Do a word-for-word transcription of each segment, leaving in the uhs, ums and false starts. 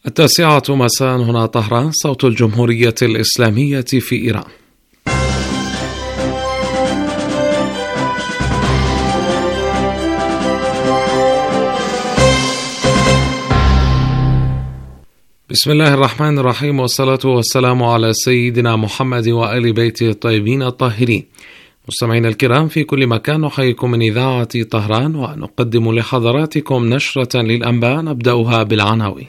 التاسعة مساء هنا طهران، صوت الجمهورية الإسلامية في إيران. بسم الله الرحمن الرحيم، والصلاة والسلام على سيدنا محمد وآل بيته الطيبين الطاهرين. مستمعين الكرام في كل مكان، نحييكم من إذاعة طهران ونقدم لحضراتكم نشرة للأنباء نبدأها بالعناوين.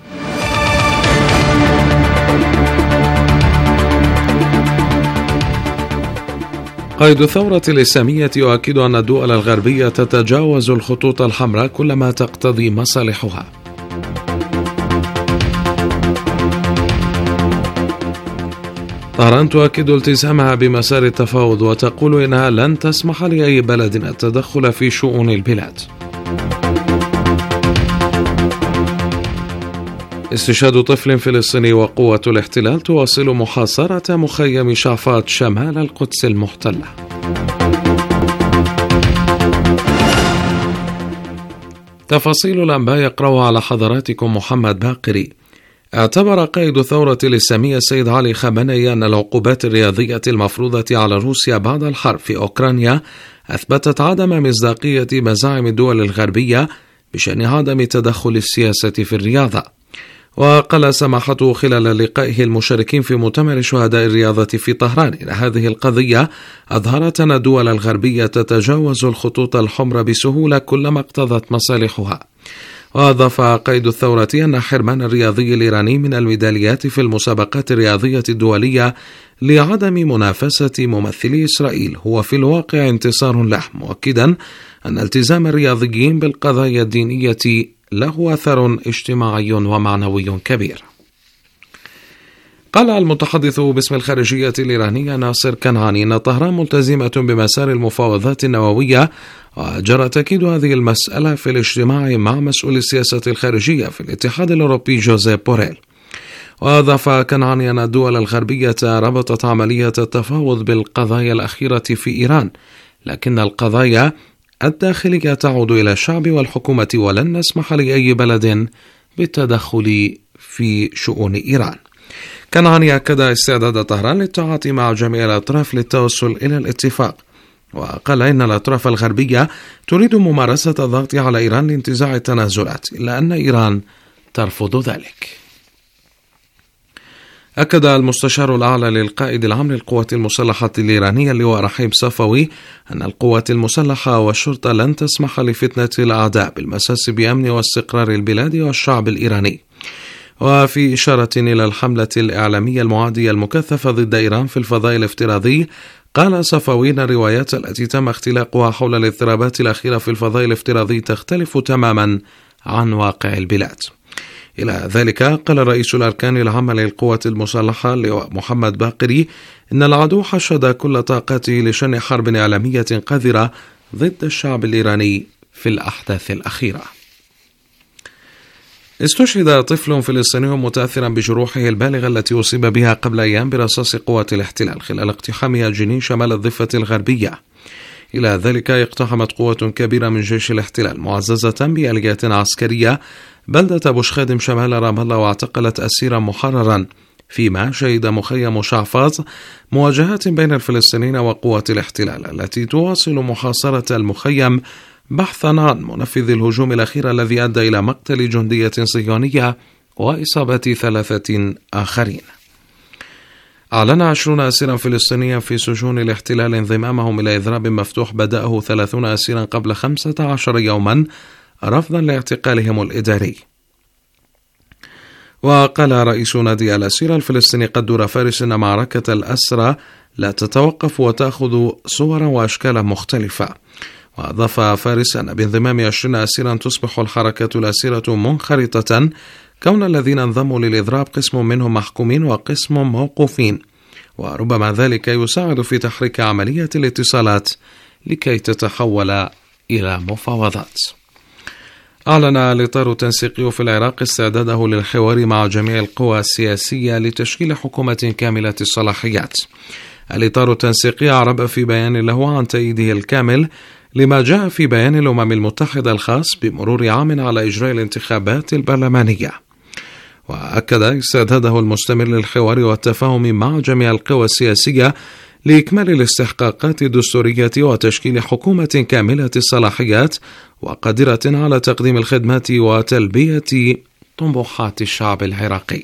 قائد الثورة الإسلامية يؤكد أن الدول الغربية تتجاوز الخطوط الحمراء كلما تقتضي مصالحها. طهران تؤكد التزامها بمسار التفاوض وتقول إنها لن تسمح لأي بلد التدخل في شؤون البلاد. استشهاد طفل فلسطيني وقوة الاحتلال تواصل محاصرة مخيم شعفاط شمال القدس المحتلة. تفاصيل الأنباء يقرأها على حضراتكم محمد باقري. اعتبر قائد الثورة الإسلامية السيد علي خامنئي أن العقوبات الرياضية المفروضة على روسيا بعد الحرب في أوكرانيا أثبتت عدم مصداقية مزاعم الدول الغربية بشأن عدم تدخل السياسة في الرياضة. وقال سماحته خلال لقائه المشاركين في مؤتمر شهداء الرياضة في طهران إن هذه القضية أظهرت أن الدول الغربية تتجاوز الخطوط الحمراء بسهولة كلما اقتضت مصالحها. وأضاف قائد الثورة أن حرمان الرياضي الإيراني من الميداليات في المسابقات الرياضية الدولية لعدم منافسة ممثلي إسرائيل هو في الواقع انتصار له، مؤكدا أن التزام الرياضيين بالقضايا الدينية له أثر اجتماعي ومعنوي كبير. قال المتحدث باسم الخارجية الإيرانية ناصر كنعاني أن طهران ملتزمة بمسار المفاوضات النووية، وجرى تأكيد هذه المسألة في الاجتماع مع مسؤول السياسة الخارجية في الاتحاد الأوروبي جوزيف بوريل. وأضاف كنعاني أن الدول الغربية ربطت عملية التفاوض بالقضايا الأخيرة في إيران، لكن القضايا الداخلية تعود إلى الشعب والحكومة، ولن نسمح لأي بلد بالتدخل في شؤون إيران. كنعاني أكد استعداد طهران للتعاطي مع جميع الأطراف للتوصل إلى الاتفاق، وقال إن الأطراف الغربية تريد ممارسة الضغط على إيران لانتزاع التنازلات، إلا أن إيران ترفض ذلك. أكد المستشار الأعلى للقائد العام للقوات المسلحة الإيرانية اللواء رحيم صفوي أن القوات المسلحة والشرطة لن تسمح لفتنة الأعداء بالمساس بأمن واستقرار البلاد والشعب الإيراني. وفي إشارة إلى الحملة الإعلامية المعادية المكثفة ضد إيران في الفضاء الافتراضي، قال صفوي أن الروايات التي تم اختلاقها حول الاضطرابات الأخيرة في الفضاء الافتراضي تختلف تماما عن واقع البلاد. إلى ذلك قال رئيس الأركان العامة للقوات المسلحة اللواء محمد باقري إن العدو حشد كل طاقته لشن حرب إعلامية قذرة ضد الشعب الإيراني في الأحداث الأخيرة. استشهد طفل فلسطيني متأثرا بجروحه البالغة التي أصيب بها قبل أيام برصاص قوات الاحتلال خلال اقتحامها جنين شمال الضفة الغربية. إلى ذلك اقتحمت قوة كبيرة من جيش الاحتلال معززة بآليات عسكرية بلدة بوش خادم شمال رام الله، واعتقلت أسيرا محررا، فيما شهد مخيم شعفاط مواجهات بين الفلسطينيين وقوات الاحتلال التي تواصل محاصرة المخيم بحثا عن منفذ الهجوم الأخير الذي أدى إلى مقتل جندية صهيونية وإصابة ثلاثة آخرين. أعلن عشرون أسيرا فلسطينيا في سجون الاحتلال انضمامهم إلى إضراب مفتوح بدأه ثلاثون أسيرا قبل خمسة عشر يوما رفضا لاعتقالهم الإداري. وقال رئيس نادي الأسيرة الفلسطيني قدور فارس أن معركة الأسرى لا تتوقف وتأخذ صورا وأشكالا مختلفة. وأضاف فارس أن بانضمام عشرين أسيرا تصبح الحركة الأسيرة منخرطة، كون الذين انضموا للإضراب قسم منهم محكومين وقسم موقوفين، وربما ذلك يساعد في تحريك عملية الاتصالات لكي تتحول إلى مفاوضات. أعلن الإطار التنسيقي في العراق استعداده للحوار مع جميع القوى السياسية لتشكيل حكومة كاملة الصلاحيات. الإطار التنسيقي أعرب في بيان له عن تأييده الكامل لما جاء في بيان الأمم المتحدة الخاص بمرور عام على إجراء الانتخابات البرلمانية. وأكد استعداده المستمر للحوار والتفاهم مع جميع القوى السياسية لإكمال الاستحقاقات الدستورية وتشكيل حكومة كاملة الصلاحيات وقادرة على تقديم الخدمات وتلبية طموحات الشعب العراقي.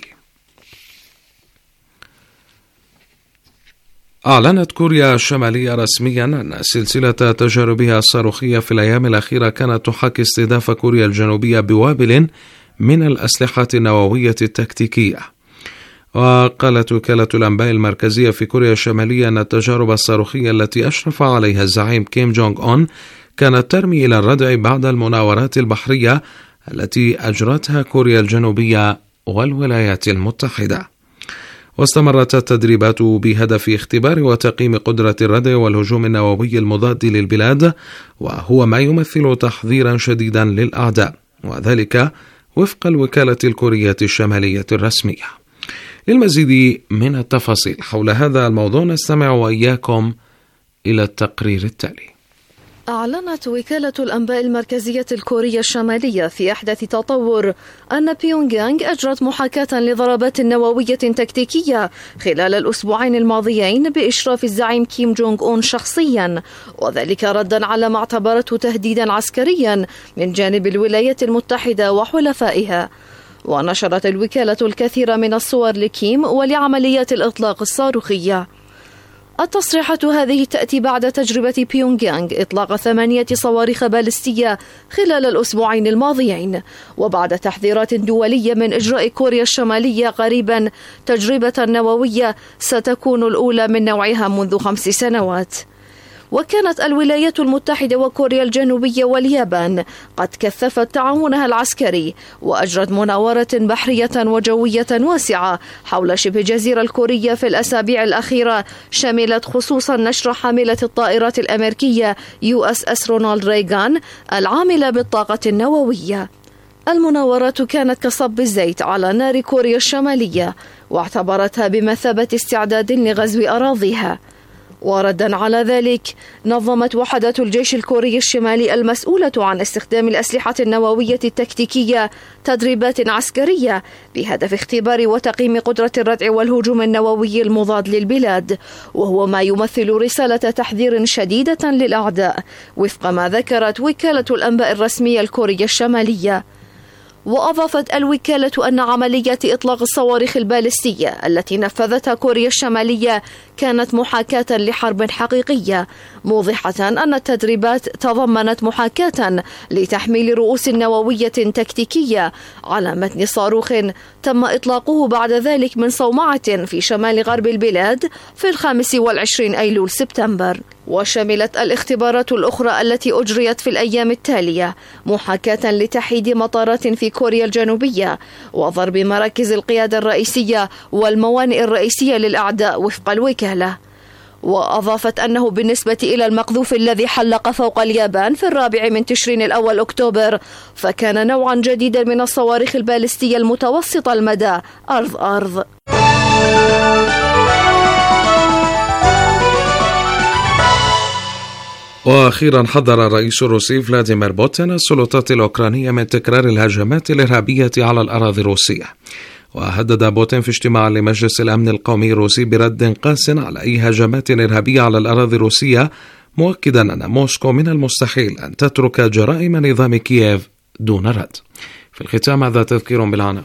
أعلنت كوريا الشمالية رسميا أن سلسلة تجاربها الصاروخية في الأيام الأخيرة كانت تحاكي استهداف كوريا الجنوبية بوابل من الأسلحة النووية التكتيكية. وقالت وكالة الأنباء المركزية في كوريا الشمالية أن التجارب الصاروخية التي أشرف عليها الزعيم كيم جونغ أون كانت ترمي إلى الردع بعد المناورات البحرية التي أجرتها كوريا الجنوبية والولايات المتحدة. واستمرت التدريبات بهدف اختبار وتقييم قدرة الردع والهجوم النووي المضاد للبلاد، وهو ما يمثل تحذيرا شديدا للأعداء، وذلك وفق الوكالة الكورية الشمالية الرسمية. للمزيد من التفاصيل حول هذا الموضوع نستمع وإياكم إلى التقرير التالي. أعلنت وكالة الأنباء المركزية الكورية الشمالية في أحدث تطور أن بيونغ يانغ أجرت محاكاة لضربات نووية تكتيكية خلال الأسبوعين الماضيين بإشراف الزعيم كيم جونغ أون شخصيا، وذلك ردا على ما اعتبرته تهديدا عسكريا من جانب الولايات المتحدة وحلفائها. ونشرت الوكالة الكثير من الصور لكيم ولعمليات الإطلاق الصاروخية. التصريحات هذه تأتي بعد تجربة بيونغ يانغ إطلاق ثمانية صواريخ باليستية خلال الأسبوعين الماضيين، وبعد تحذيرات دولية من إجراء كوريا الشمالية قريبا تجربة نووية ستكون الأولى من نوعها منذ خمس سنوات. وكانت الولايات المتحدة وكوريا الجنوبية واليابان قد كثفت تعاونها العسكري وأجرت مناورة بحرية وجوية واسعة حول شبه الجزيرة الكورية في الأسابيع الأخيرة، شملت خصوصا نشر حاملة الطائرات الأمريكية يو اس اس رونالد ريغان العاملة بالطاقة النووية. المناورات كانت كصب الزيت على نار كوريا الشمالية، واعتبرتها بمثابة استعداد لغزو أراضيها. وردا على ذلك نظمت وحدة الجيش الكوري الشمالي المسؤولة عن استخدام الأسلحة النووية التكتيكية تدريبات عسكرية بهدف اختبار وتقييم قدرة الردع والهجوم النووي المضاد للبلاد، وهو ما يمثل رسالة تحذير شديدة للأعداء وفق ما ذكرت وكالة الأنباء الرسمية الكورية الشمالية. وأضافت الوكالة أن عملية إطلاق الصواريخ البالستية التي نفذتها كوريا الشمالية كانت محاكاة لحرب حقيقية، موضحة أن التدريبات تضمنت محاكاة لتحميل رؤوس نووية تكتيكية على متن صاروخ تم إطلاقه بعد ذلك من صومعة في شمال غرب البلاد في الخامس والعشرين أيلول سبتمبر. وشملت الاختبارات الأخرى التي أجريت في الأيام التالية محاكاة لتحييد مطارات في كوريا الجنوبية وضرب مراكز القيادة الرئيسية والموانئ الرئيسية للأعداء وفق الوكالة. وأضافت أنه بالنسبة إلى المقذوف الذي حلق فوق اليابان في الرابع من تشرين الأول أكتوبر، فكان نوعا جديدا من الصواريخ البالستية المتوسطة المدى أرض-أرض. وأخيرا حذر الرئيس الروسي فلاديمير بوتين السلطات الأوكرانية من تكرار الهجمات الإرهابية على الأراضي الروسية. وهدد بوتين في اجتماع لمجلس الأمن القومي الروسي برد قاس على أي هجمات إرهابية على الأراضي الروسية، مؤكدا أن موسكو من المستحيل أن تترك جرائم نظام كييف دون رد. في الختام هذا تذكير بالعناوين.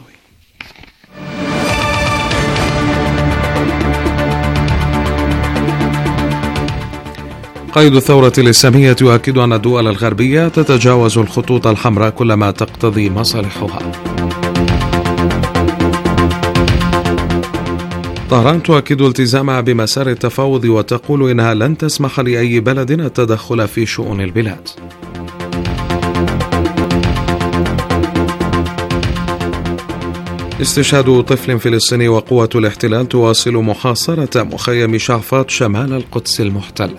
قائد الثورة الإسلامية يؤكد أن الدول الغربية تتجاوز الخطوط الحمراء كلما تقتضي مصالحها. طهران تؤكد التزامها بمسار التفاوض وتقول إنها لن تسمح لأي بلد التدخل في شؤون البلاد. استشهاد طفل فلسطيني وقوة الاحتلال تواصل محاصرة مخيم شعفاط شمال القدس المحتلة.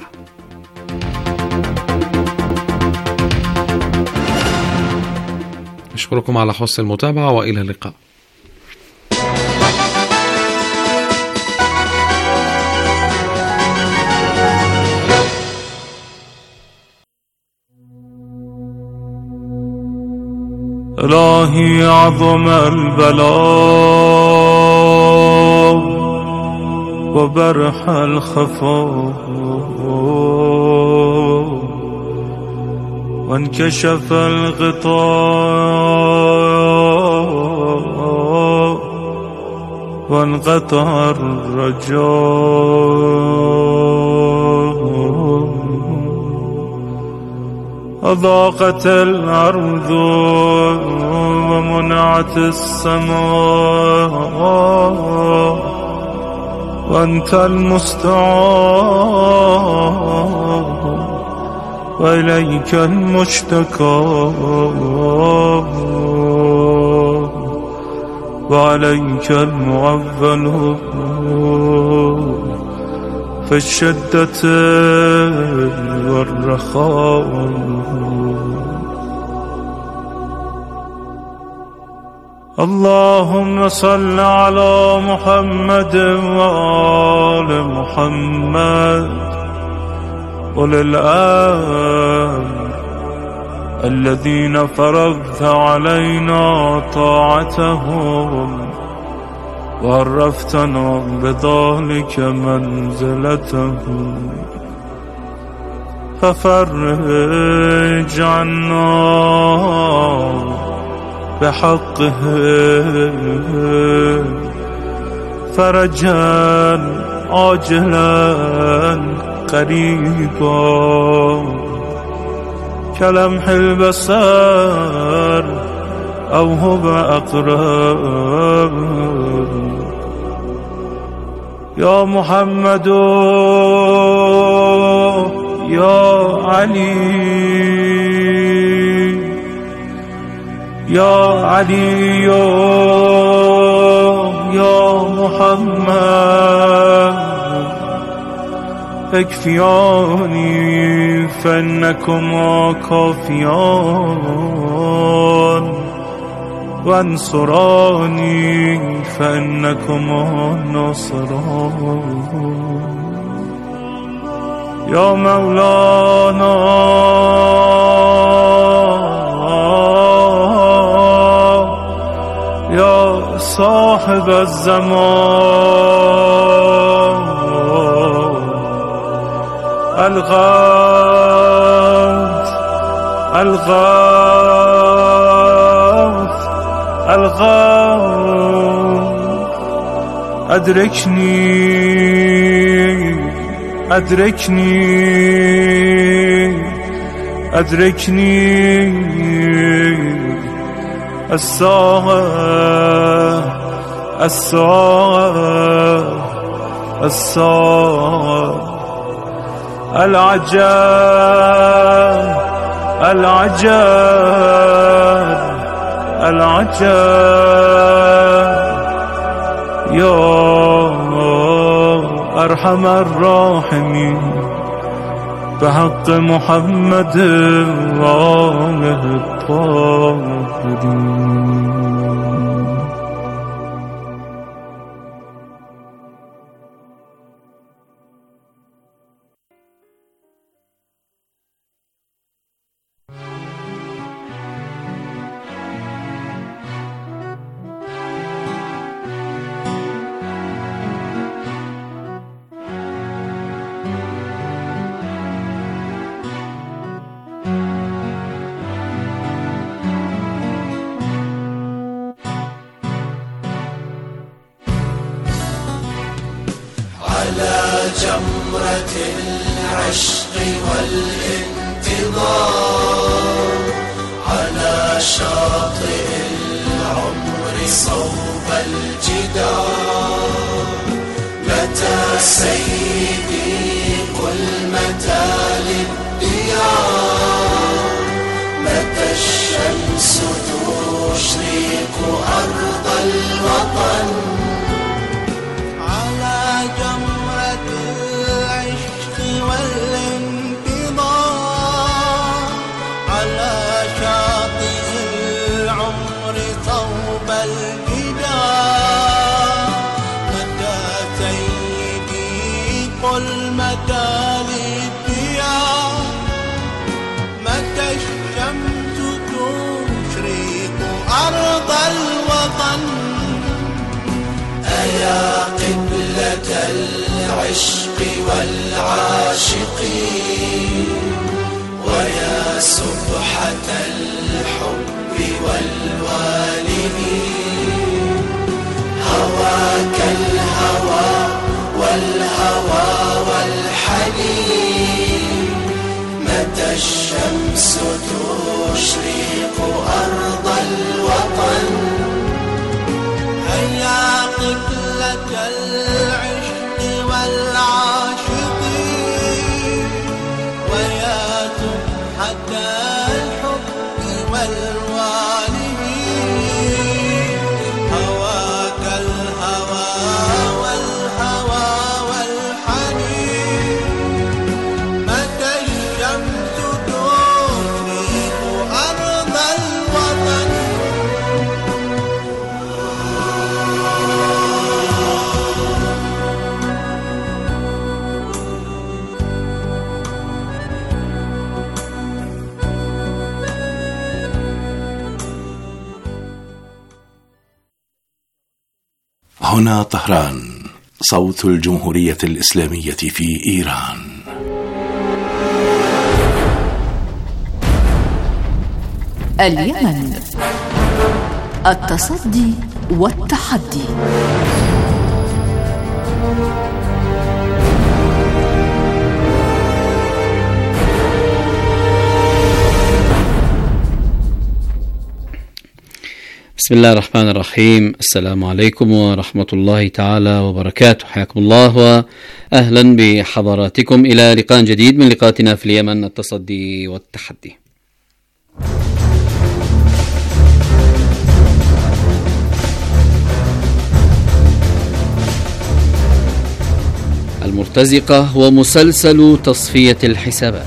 أشكركم على حسن المتابعة وإلى اللقاء. إلهي عظم البلاء وبرح الخفاء وانكشف الغطاء وانقطع الرجاء أضاقت الأرض ومنعت السماء وأنت المستعان وإليك المشتكى وعليك المعول في الشدة والرخاء. اللهم صل على محمد وآل محمد أولي الأمر الذين فرضت علينا طاعتهم وعرفتنا بذلك منزلتهم ففرج عنا بحقهم فرجا عاجلا قريبا كلمح البصر أو هو أقرب. يا محمد يا علي يا علي يا محمد اكفياني فإنكما كافيان وانصراني فإنكما ناصران. يا مولانا يا صاحب الزمان الغوث الغوث الغوث أدركني أدركني أدركني الساعة الساعة الساعة العجاب العجاب العجاب. يا أرحم الراحمين بحق محمد وآله الطاهرين. على جمرة العشق والانتظار على شاطئ العمر صوب الجدار. متى سيدي قل متى للديار متى الشمس تشرق أرض الوطن. قل متى للديار متى الشمس تشرق أرض الوطن. أيا قبلة العشق والعاشقين، ويا سبحة الحب والوالدين، هواك الهوى والهوى والحنين، متى الشمس تشرق أرض الوطن. هيا قبلة العشق والعاشقين، ويا سبحة الحب والوالدين، هواك الهوى والهوى والحنين، متى الشمس تشرق أرض الوطن. هنا طهران، صوت الجمهورية الإسلامية في إيران. اليمن، التصدي والتحدي. بسم الله الرحمن الرحيم. السلام عليكم ورحمة الله تعالى وبركاته. حياكم الله وأهلا بحضراتكم إلى لقاء جديد من لقاءاتنا في اليمن، التصدي والتحدي. المرتزقة ومسلسل تصفية الحسابات.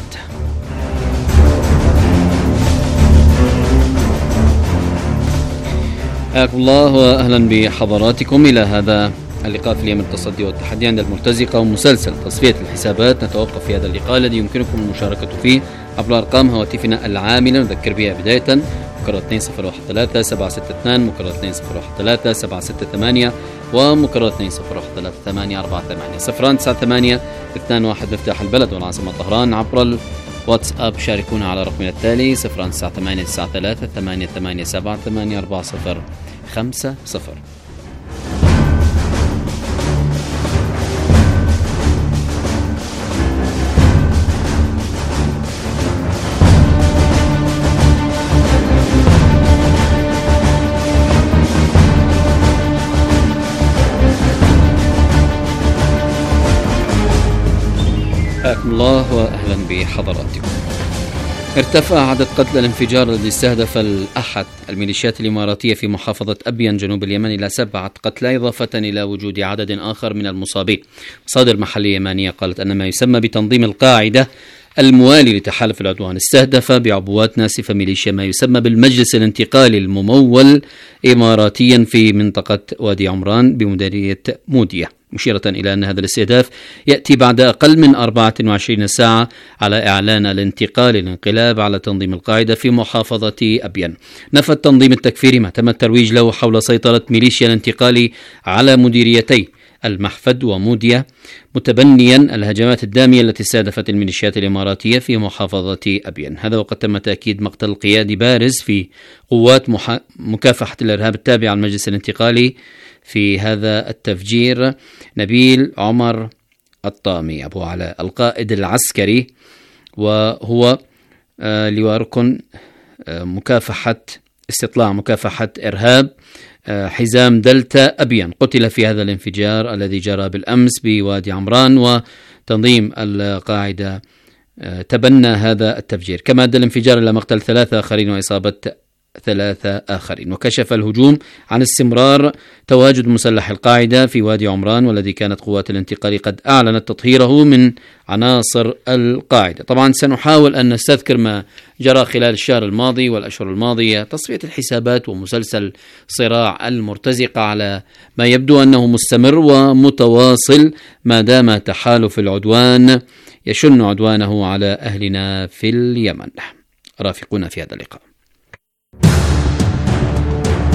حياكم الله واهلا بحضراتكم الى هذا اللقاء في اليمن، التصدي والتحدي عند المرتزقة ومسلسل تصفية الحسابات. نتوقف في هذا اللقاء الذي يمكنكم المشاركة فيه عبر ارقام هواتفنا العاملة، نذكر بها بداية مكرر اثنين صفر واحد ثلاثة سبعة ستة اثنين، مكرر اثنين صفر واحد ثلاثة سبعة ستة ثمانية، ومكرر اثنين صفر واحد ثلاثة ثمانية أربعة ثمانية صفران تسعة ثمانية اثنان واحد مفتاح البلد والعاصمة طهران. عبر الواتساب شاركونا على رقمنا التالي صفران تسعة ثمانية تسعة ثلاثة ثمانية ثمانية سبعة ثمانية أربعة صفر خمسة صفر. حياكم الله واهلا بحضراتكم. ارتفع عدد قتلى الانفجار الذي استهدف الأحد الميليشيات الإماراتية في محافظة أبين جنوب اليمن إلى سبعة قتلى، إضافة إلى وجود عدد آخر من المصابين. مصادر محلية يمانية قالت أن ما يسمى بتنظيم القاعدة الموالي لتحالف العدوان استهدف بعبوات ناسفة ميليشيا ما يسمى بالمجلس الانتقالي الممول إماراتيا في منطقة وادي عمران بمديرية مودية، مشيرة إلى أن هذا الاستهداف يأتي بعد أقل من أربعة وعشرين ساعة على إعلان الانتقال الانقلاب على تنظيم القاعدة في محافظة أبين. نفى التنظيم التكفيري ما تم الترويج له حول سيطرة ميليشيا الانتقالي على مديريتي المحفد ومودية، متبنيا الهجمات الدامية التي استهدفت الميليشيات الإماراتية في محافظة أبين. هذا وقد تم تأكيد مقتل قيادي بارز في قوات محا... مكافحة الإرهاب التابعة للمجلس الانتقالي في هذا التفجير، نبيل عمر الطامي أبو علاء القائد العسكري، وهو لواء ركن مكافحة استطلاع مكافحة إرهاب حزام دلتا أبين، قتل في هذا الانفجار الذي جرى بالأمس بوادي عمران، وتنظيم القاعدة تبنى هذا التفجير. كما أدى الانفجار إلى مقتل ثلاثة آخرين وإصابة ثلاثة آخرين. وكشف الهجوم عن استمرار تواجد مسلح القاعدة في وادي عمران، والذي كانت قوات الانتقال قد أعلنت تطهيره من عناصر القاعدة. طبعا سنحاول أن نستذكر ما جرى خلال الشهر الماضي والأشهر الماضية، تصفية الحسابات ومسلسل صراع المرتزقة على ما يبدو أنه مستمر ومتواصل ما دام تحالف العدوان يشن عدوانه على أهلنا في اليمن. رافقونا في هذا اللقاء.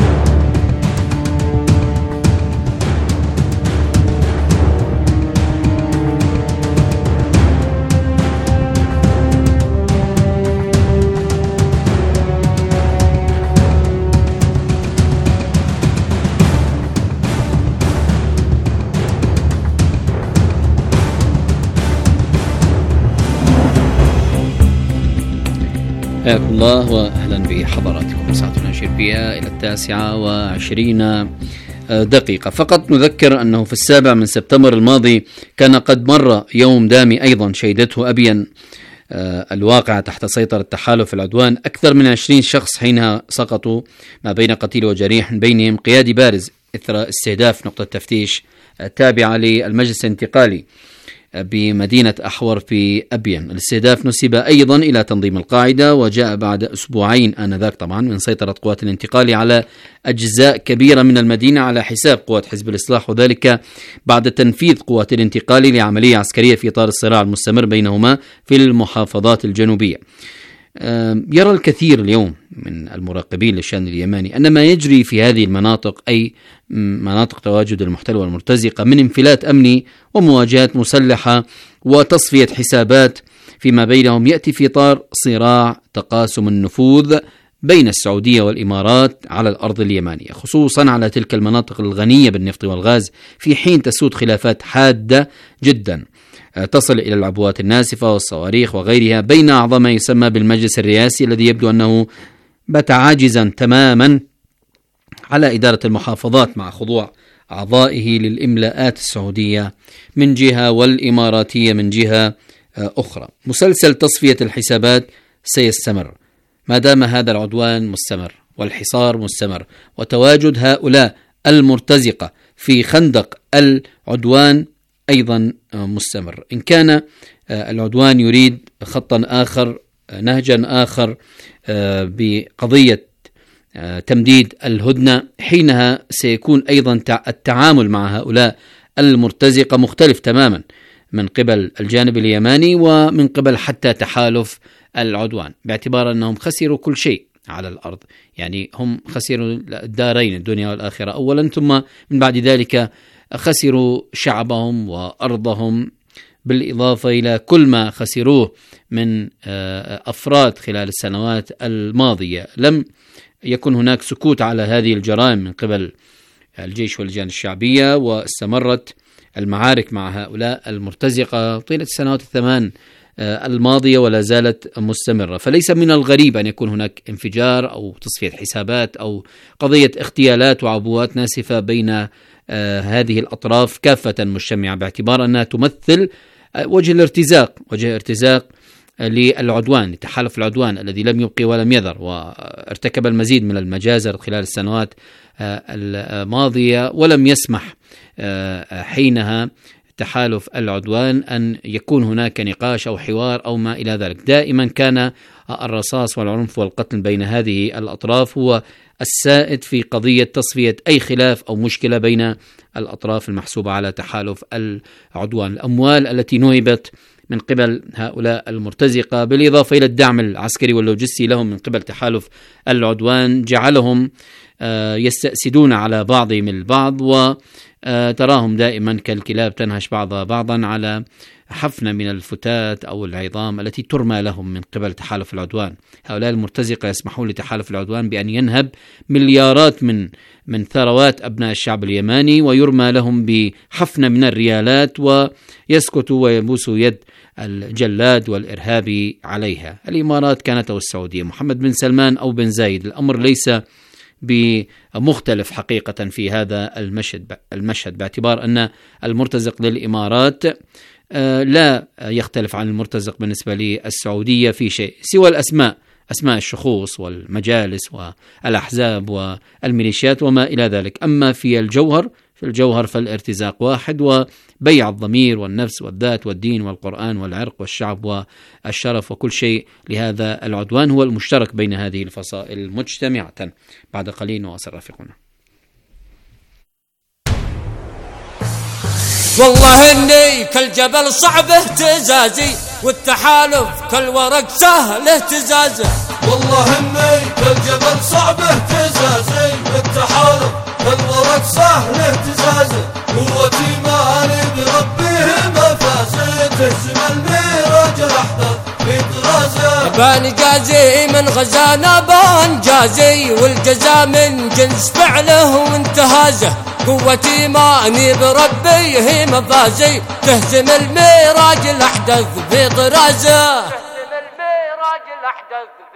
حياكم الله وأهلا بحضراتكم. ساعتنا نشير فيها إلى التاسعة وعشرين دقيقة. فقط نذكر أنه في السابع من سبتمبر الماضي كان قد مر يوم دامي أيضا شهدته أبين الواقعة تحت سيطرة تحالف العدوان. أكثر من عشرين شخص حينها سقطوا ما بين قتيل وجريح، بينهم قيادي بارز إثر استهداف نقطة تفتيش تابعة للمجلس الانتقالي بمدينة أحور في أبين. الاستهداف نسب أيضا إلى تنظيم القاعدة، وجاء بعد أسبوعين آنذاك طبعا من سيطرة قوات الانتقال على أجزاء كبيرة من المدينة على حساب قوات حزب الإصلاح، وذلك بعد تنفيذ قوات الانتقال لعملية عسكرية في إطار الصراع المستمر بينهما في المحافظات الجنوبية. يرى الكثير اليوم من المراقبين للشأن اليماني أن ما يجري في هذه المناطق، أي مناطق تواجد المحتل والمرتزقة، من انفلات أمني ومواجهات مسلحة وتصفية حسابات فيما بينهم، يأتي في إطار صراع تقاسم النفوذ بين السعودية والإمارات على الأرض اليمانية، خصوصا على تلك المناطق الغنية بالنفط والغاز، في حين تسود خلافات حادة جدا تصل إلى العبوات الناسفة والصواريخ وغيرها بين أعضاء ما يسمى بالمجلس الرئاسي، الذي يبدو أنه بات عاجزا تماما على إدارة المحافظات مع خضوع أعضائه للإملاءات السعودية من جهة والإماراتية من جهة أخرى. مسلسل تصفية الحسابات سيستمر ما دام هذا العدوان مستمر والحصار مستمر وتواجد هؤلاء المرتزقة في خندق العدوان أيضا مستمر. إن كان العدوان يريد خطا آخر، نهجا آخر بقضية تمديد الهدنة، حينها سيكون أيضا التعامل مع هؤلاء المرتزقة مختلف تماما من قبل الجانب اليماني ومن قبل حتى تحالف العدوان، باعتبار أنهم خسروا كل شيء على الأرض. يعني هم خسروا الدارين الدنيا والآخرة أولا، ثم من بعد ذلك خسروا شعبهم وأرضهم، بالإضافة إلى كل ما خسروه من أفراد خلال السنوات الماضية. لم يكن هناك سكوت على هذه الجرائم من قبل الجيش واللجان الشعبية، واستمرت المعارك مع هؤلاء المرتزقة طيلة السنوات الثمان الماضية ولا زالت مستمرة. فليس من الغريب أن يكون هناك انفجار أو تصفية حسابات أو قضية اغتيالات وعبوات ناسفة بين هذه الأطراف كافة مجتمعة، باعتبار أنها تمثل وجه الارتزاق، وجه ارتزاق للعدوان، لتحالف العدوان الذي لم يبقي ولم يذر، وارتكب المزيد من المجازر خلال السنوات الماضية، ولم يسمح حينها تحالف العدوان أن يكون هناك نقاش أو حوار أو ما إلى ذلك. دائما كان الرصاص والعنف والقتل بين هذه الأطراف هو السائد في قضية تصفية أي خلاف أو مشكلة بين الأطراف المحسوبة على تحالف العدوان. الأموال التي نهبت من قبل هؤلاء المرتزقة بالإضافة إلى الدعم العسكري واللوجستي لهم من قبل تحالف العدوان جعلهم يستأسدون على بعضهم البعض، وتراهم دائما كالكلاب تنهش بعضها بعضا على حفنة من الفتات أو العظام التي ترمى لهم من قبل تحالف العدوان. هؤلاء المرتزقة يسمحون لتحالف العدوان بأن ينهب مليارات من من ثروات أبناء الشعب اليماني ويرمى لهم بحفنة من الريالات، ويسكتوا ويبوسوا يد الجلاد والإرهابي عليها. الإمارات كانت أو السعودية، محمد بن سلمان أو بن زايد، الأمر ليس بمختلف حقيقة في هذا المشهد المشهد باعتبار أن المرتزق للإمارات لا يختلف عن المرتزق بالنسبة للسعودية في شيء سوى الأسماء، أسماء الشخوص والمجالس والأحزاب والميليشيات وما إلى ذلك. أما في الجوهر في الجوهر فالارتزاق واحد، وبيع الضمير والنفس والذات والدين والقرآن والعرق والشعب والشرف وكل شيء لهذا العدوان هو المشترك بين هذه الفصائل مجتمعة. بعد قليل نواصل رفيقنا. والله اني كالجبل صعب اهتزازي والتحالف كالورق سهل اهتزازه. والله اني كالجبل صعب اهتزازي والتحالف كالورق سهل اهتزازه. قوتي مالي بربيه مفازي تهزم الميراج الاحداث في طرازه. بان جازي من غزانا بان جازي والجزاء من جنس فعله وانتهازه. قوتي ماني بربي هي مفازي تهزم الميراج الأحدث في طرازه. تهزم الميراج الأحدث في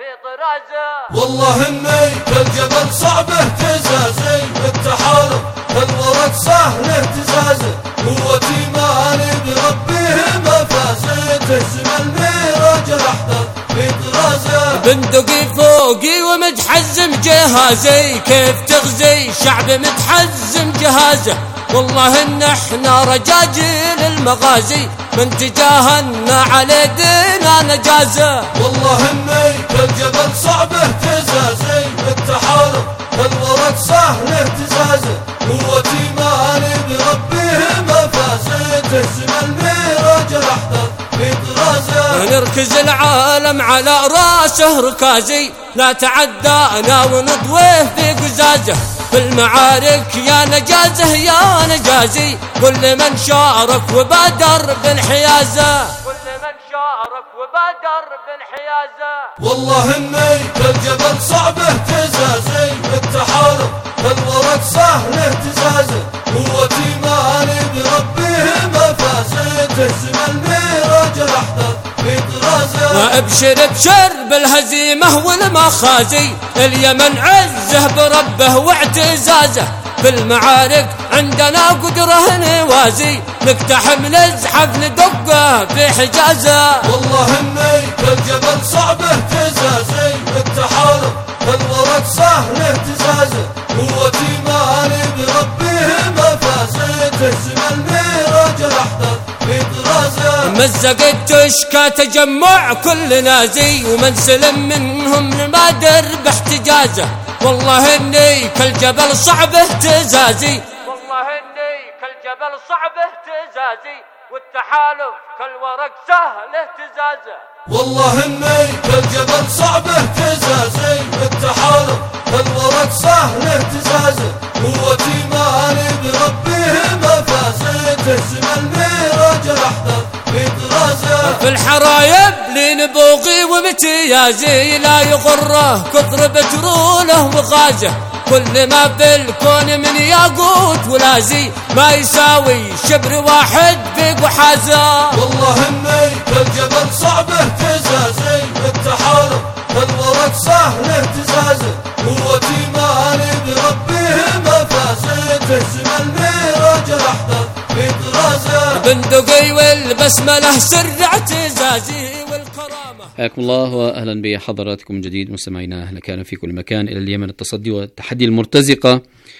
في طرازه. والله اني كالجبل صعب اهتزازي، التحالف كالورق سهل اهتزازه، قوتي ماني بربيه مفازي، تهزم الميراج الاحضر في طرازه. بندقي فوقي ومتحزم جهازي، كيف تغزي شعب متحزم جهازه. والله ان احنا رجاجيل المغازي، من تجاهلنا على دينا نجازه. والله اني كالجبل صعب اهتزازي، التحالف كالورق سهل اهتزازه، قوتي ماني بربيه مفازي، تهزم الميراج الاحضر في طرازه. نركز العالم على راسه ركازي، لا تعدانا ونطويه في قزازه. في المعارك يا نجازه يا نجازي، كل من شارك وبادر بانحيازه، كل من شارك وبادر بانحيازه. والله اني كالجبل صعب اهتزازي، التحالف كالورق سهل اهتزازه، قوتي ماني بربيه مفازي، تهزم الميراج الاحضر في طرازه. وابشر ابشر بالهزيمه والمخازي، اليمن عزه بربه واعتزازه. في المعارك عندنا قدره نوازي، نقتحم نزحف ندقه في حجازه. والله اني كالجبل صعب اهتزازي، التحالف كالورق سهل اهتزازه، قوتي ماني بربيه مفازي، تهزم الميراج الاحضر في طرازه. مزق التشكى تجمع كل نازي، ومن سلم منهم المادر باحتجازه. والله اني كالجبل صعب اهتزازي، والله اني كالجبل صعب اهتزازي، والتحالف كالورق سهل اهتزازه. والله اني كالجبل صعب اهتزازي، التحالف كالورق سهل اهتزازه، قوتي ماني بربيه مفازي، تهزم الميراج الاحضر في طرازه. في الحرايب لنبوغي وامتيازي، لا يغره كثر بتروله وغازه، كل ما بالكون من ياقوت ولازي، ما يساوي شبر واحد في قحازه. والله اني كالجبل صعب اهتزازي، التحالف كالورق سهل اهتزازه، قوتي ماني بربيه مفازي، تهزم الميراج الاحضر في طرازه. بندقي والبسمله سر اعتزازي والكرامه. حياكم الله واهلا بحضراتكم من جديد مستمعينا اهلا كان في كل مكان. الى اليمن التصدي والتحدي المرتزقه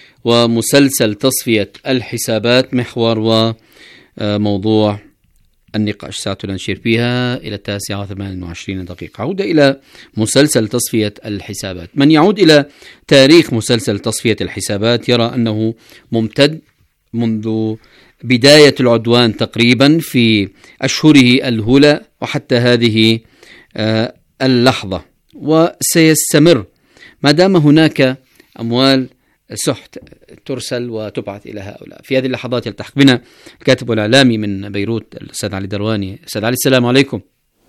ومسلسل تصفيه الحسابات محور وموضوع النقاش ساعتنا نشير فيها إلى التاسعة وثمان وعشرين دقيقة. عودة إلى مسلسل تصفية الحسابات. من يعود إلى تاريخ مسلسل تصفية الحسابات يرى أنه ممتد منذ بداية العدوان تقريبا في أشهره الأولى وحتى هذه اللحظة، وسيستمر ما دام هناك أموال سحت ترسل وتبعث إلى هؤلاء. في هذه اللحظات يلتحق بنا الكاتب والإعلامي من بيروت الأستاذ علي درواني. أستاذ علي السلام عليكم.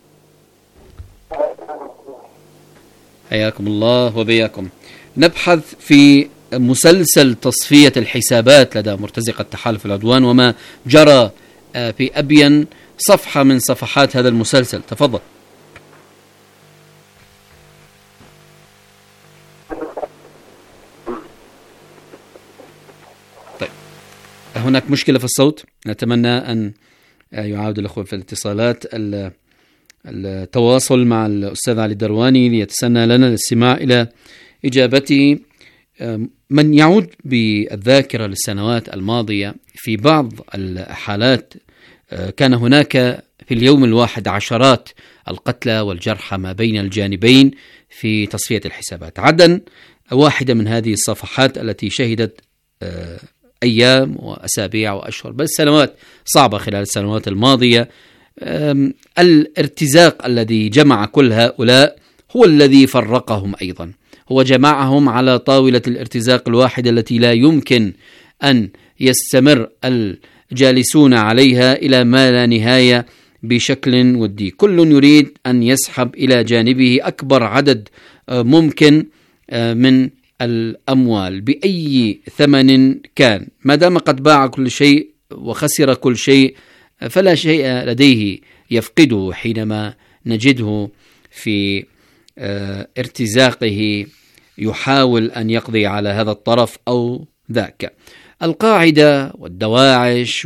حياكم الله وبياكم. نبحث في مسلسل تصفية الحسابات لدى مرتزقة تحالف العدوان وما جرى في أبين صفحة من صفحات هذا المسلسل. تفضل. طيب، هناك مشكلة في الصوت، نتمنى أن يعاود الأخوة في الاتصالات التواصل مع الأستاذ علي الدرواني ليتسنى لنا الاستماع إلى إجابته. من يعود بالذاكرة للسنوات الماضية في بعض الحالات كان هناك في اليوم الواحد عشرات القتلى والجرحى ما بين الجانبين في تصفية الحسابات. عدن واحدة من هذه الصفحات التي شهدت أيام وأسابيع وأشهر بل سنوات صعبة خلال السنوات الماضية. الارتزاق الذي جمع كل هؤلاء هو الذي فرقهم أيضا، هو جمعهم على طاولة الارتزاق الواحدة التي لا يمكن أن يستمر الجالسون عليها إلى ما لا نهاية بشكل ودي. كل يريد أن يسحب إلى جانبه أكبر عدد ممكن من الأموال بأي ثمن كان، ما دام قد باع كل شيء وخسر كل شيء فلا شيء لديه يفقده حينما نجده في ارتزاقه يحاول أن يقضي على هذا الطرف أو ذاك. القاعدة والدواعش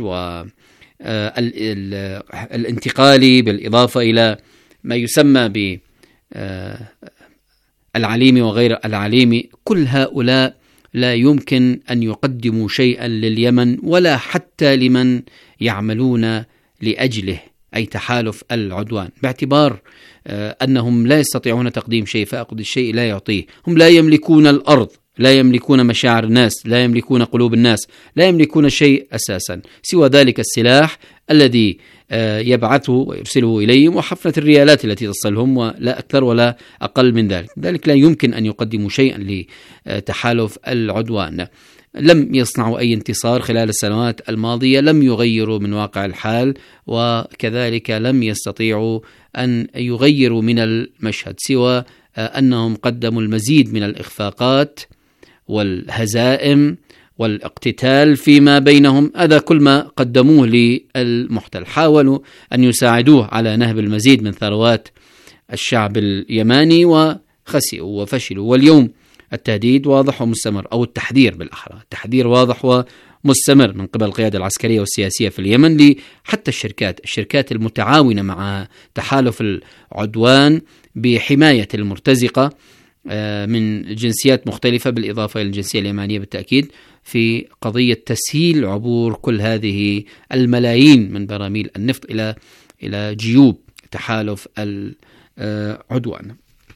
والانتقالي بالإضافة إلى ما يسمى بالعليم وغير العليم، كل هؤلاء لا يمكن أن يقدموا شيئا لليمن ولا حتى لمن يعملون لأجله، أي تحالف العدوان، باعتبار أنهم لا يستطيعون تقديم شيء، فأقد الشيء لا يعطيه. هم لا يملكون الأرض، لا يملكون مشاعر الناس، لا يملكون قلوب الناس، لا يملكون شيء أساسا سوى ذلك السلاح الذي يبعثه ويرسله إليهم وحفنة الريالات التي تصلهم، ولا أكثر ولا أقل من ذلك. ذلك لا يمكن أن يقدموا شيئا لتحالف العدوان. لم يصنعوا أي انتصار خلال السنوات الماضية، لم يغيروا من واقع الحال، وكذلك لم يستطيعوا أن يغيروا من المشهد سوى أنهم قدموا المزيد من الإخفاقات والهزائم والاقتتال فيما بينهم. هذا كل ما قدموه للمحتل. حاولوا أن يساعدوه على نهب المزيد من ثروات الشعب اليماني وخسئوا وفشلوا. واليوم التهديد واضح ومستمر، أو التحذير بالأحرى، التحذير واضح ومستمر من قبل القيادة العسكرية والسياسية في اليمن، حتى الشركات الشركات المتعاونة مع تحالف العدوان بحماية المرتزقة من جنسيات مختلفة، بالإضافة إلى الجنسية اليمانية بالتأكيد، في قضية تسهيل عبور كل هذه الملايين من براميل النفط إلى إلى جيوب تحالف العدوان.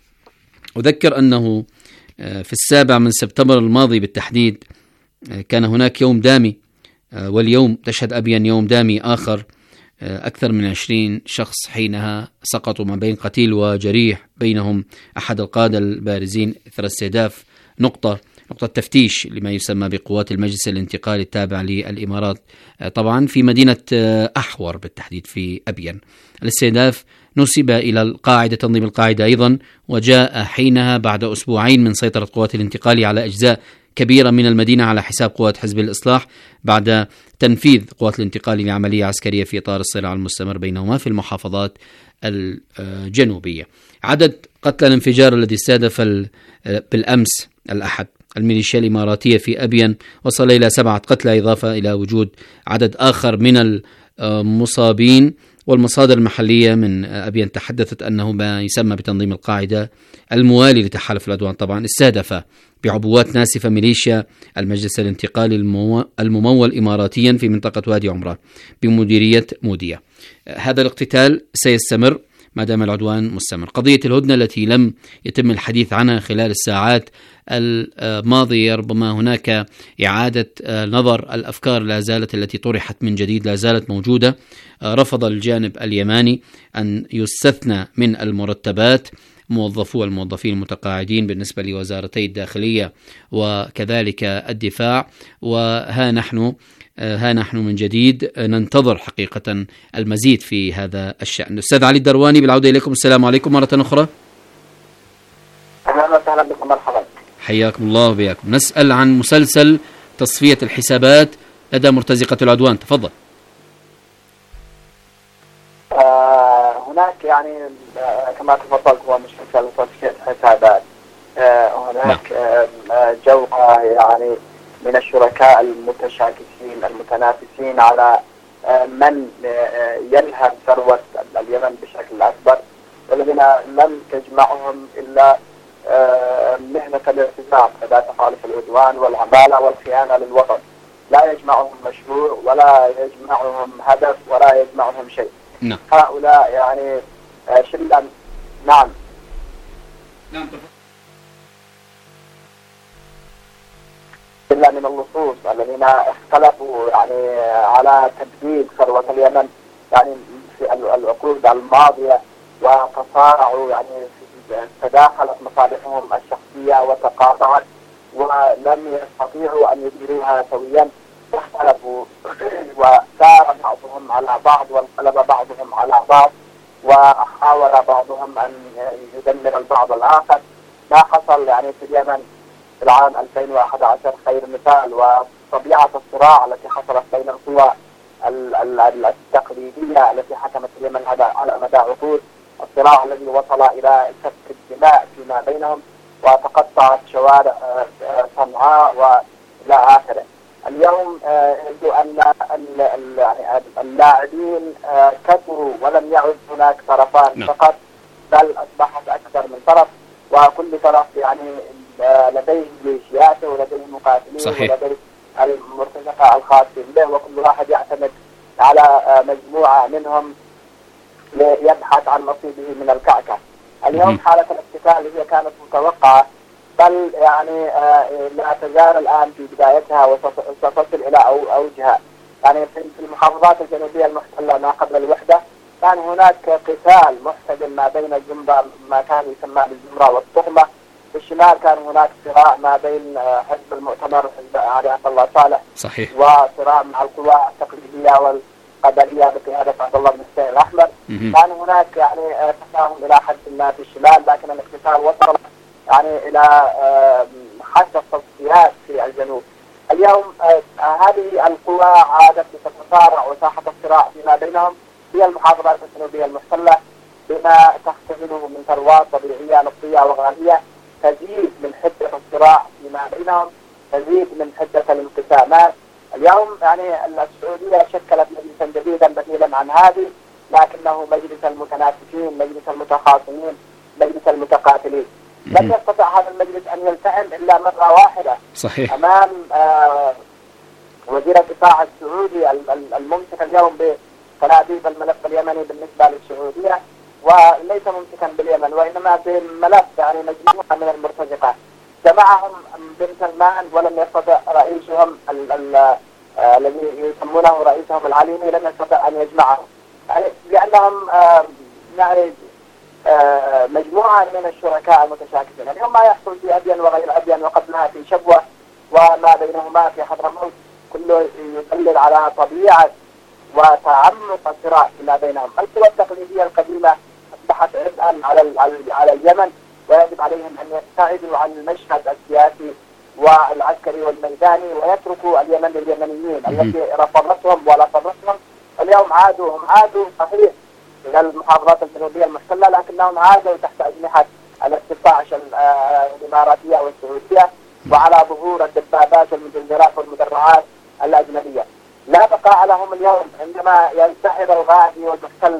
أذكر أنه في السابع من سبتمبر الماضي بالتحديد كان هناك يوم دامي، واليوم تشهد أبين يوم دامي آخر. أكثر من عشرين شخص حينها سقطوا ما بين قتيل وجريح، بينهم أحد القادة البارزين إثر استهداف نقطة نقطة تفتيش لما يسمى بقوات المجلس الانتقالي التابع للإمارات، طبعا في مدينة أحور بالتحديد في أبين. الاستهداف نسب إلى القاعدة، تنظيم القاعدة أيضا، وجاء حينها بعد أسبوعين من سيطرة قوات الانتقالي على أجزاء كبيرة من المدينة على حساب قوات حزب الإصلاح، بعد تنفيذ قوات الانتقالي لعملية عسكرية في إطار الصراع المستمر بينهما في المحافظات الجنوبية. عدد قتلى الانفجار الذي استهدف بالأمس الأحد الميليشيا الإماراتية في أبين وصل إلى سبعة قتلى، إضافة إلى وجود عدد آخر من المصابين. والمصادر المحلية من أبين تحدثت أنه ما يسمى بتنظيم القاعدة الموالي لتحالف العدوان طبعا استهدف بعبوات ناسفة ميليشيا المجلس الانتقالي الممول إماراتيا في منطقة وادي عمران بمديرية مودية. هذا الاقتتال سيستمر ما دام العدوان مستمر. قضية الهدنة التي لم يتم الحديث عنها خلال الساعات الماضية، ربما هناك إعادة نظر الأفكار لا زالت التي طرحت من جديد لا زالت موجودة. رفض الجانب اليماني أن يستثنى من المرتبات موظفو الموظفين المتقاعدين بالنسبة لوزارتي الداخلية وكذلك الدفاع، وها نحن ها نحن من جديد ننتظر حقيقة المزيد في هذا الشأن. أستاذ علي الدرواني، بالعودة إليكم، السلام عليكم مرة أخرى. أهلا وسهلا بكم، مرحبا. حياكم الله وبياكم. نسأل عن مسلسل تصفية الحسابات لدى مرتزقة العدوان، تفضل. آه هناك يعني آه كما تفضلت هو مسلسل تصفية الحسابات. آه هناك آه جوقة يعني من الشركاء المتشاكسين المتنافسين على آه من آه ينهب ثروة اليمن بشكل أكبر، والذين لم تجمعهم إلا آه مهنة الارتزاق لدى تحالف العدوان والعمالة والخيانة للوطن. لا يجمعهم مشروع ولا يجمعهم هدف ولا يجمعهم شيء. نعم. هؤلاء يعني آه شلة نعم نعم إلا من اللصوص الذين اختلفوا يعني على تبديد ثروة اليمن يعني في العقود الماضية، وتصارعوا يعني تداخلت مصالحهم الشخصية وتقاطعت ولم يستطيعوا أن يديروها سويا، واختلفوا وسار بعضهم على بعض وانقلب بعضهم على بعض، وحاول بعضهم أن يدمر البعض الآخر. ما حصل يعني في اليمن في العام ألفين وأحد عشر خير مثال، وطبيعة الصراع التي حصلت بين القوى التقليدية التي حكمت اليمن على مدى عقود الصراع الذي وصل إلى سفك الدماء فيما بينهم وتقطعت شوارع صنعاء وإلى آخره. اليوم يبدو أن اللاعبين كثروا ولم يعد هناك طرفان فقط، بل أصبحت أكثر من طرف، وكل طرف يعني لديه ميليشياته ولديه مقاتلين صحيح. ولديه المرتزقة الخاصين به، وكل واحد يعتمد على مجموعة منهم ليبحث عن نصيبه من الكعكة. اليوم حالة الاقتتال هي كانت متوقعة، بل يعني لا تزال الآن في بدايتها وستصل إلى أوجها. يعني في المحافظات الجنوبية المحتلة ما قبل الوحدة كان هناك قتال محتدم ما بين الزمرة ما كان يسمى بالزمرة والطغمة. في الشمال كان هناك صراع ما بين حزب المؤتمر حزب علي عبد الله صالح صحيح. وصراع مع القوى التقليدية والقبلية بقيادة عبد الله بن حسين الأحمر. كان هناك يعني تفاهم إلى حد ما في الشمال، لكن الاقتتال وصل يعني إلى حتى التصفيات في الجنوب. اليوم هذه القوى عادت تتصارع وساحة الصراع فيما بينهم هي المحافظات الجنوبية المحتلة بما تحتمله من ثروات طبيعية نفطية وغازية تزيد من حدة الصراع فيما بينهم، تزيد من حدة الانقسامات. اليوم يعني السعودية شكلت مجلسا جديدا بديلا عن هذه، لكنه مجلس المتنافسين، مجلس المتخاصمين، مجلس المتقاتلين. لم يستطع هذا المجلس أن يلتئم إلا مرة واحدة صحيح. أمام آه وزير الدفاع السعودي الممسك اليوم بتنابيب الملف اليمني بالنسبة للسعودية، وليس ممسكا باليمن وإنما بملف يعني مجموعة من المرتزقة جمعهم بن سلمان، ولم يستطع رئيسهم الذي يسمونه رئيسهم العليمي لم يستطع أن يجمعهم، يعني لأنهم آه يعني آه مجموعة من الشركاء المتشاكسين. اليوم ما يحصل في أبين وغير أبين وقبلها في شبوة وما بينهما في حضرموت كله يدلل على طبيعة وتعمق الصراع فيما بينهم. القوى التقليدية القديمة أصبحت عبئا على على اليمن، ويجب عليهم أن يبتعدوا عن المشهد السياسي والعسكري والميداني ويتركوا اليمن لليمنيين التي رفضتهم ولفظتهم. اليوم عادوا هم عادوا صحيح إلى المحافظات الجنوبية المحتلة، لكنهم عادوا تحت أجنحة ال ستة عشر الإماراتية والسعودية وعلى ظهور الدبابات والمجزرات والمدرعات الأجنبية. لا بقاء لهم اليوم عندما ينسحب الغازي والمحتل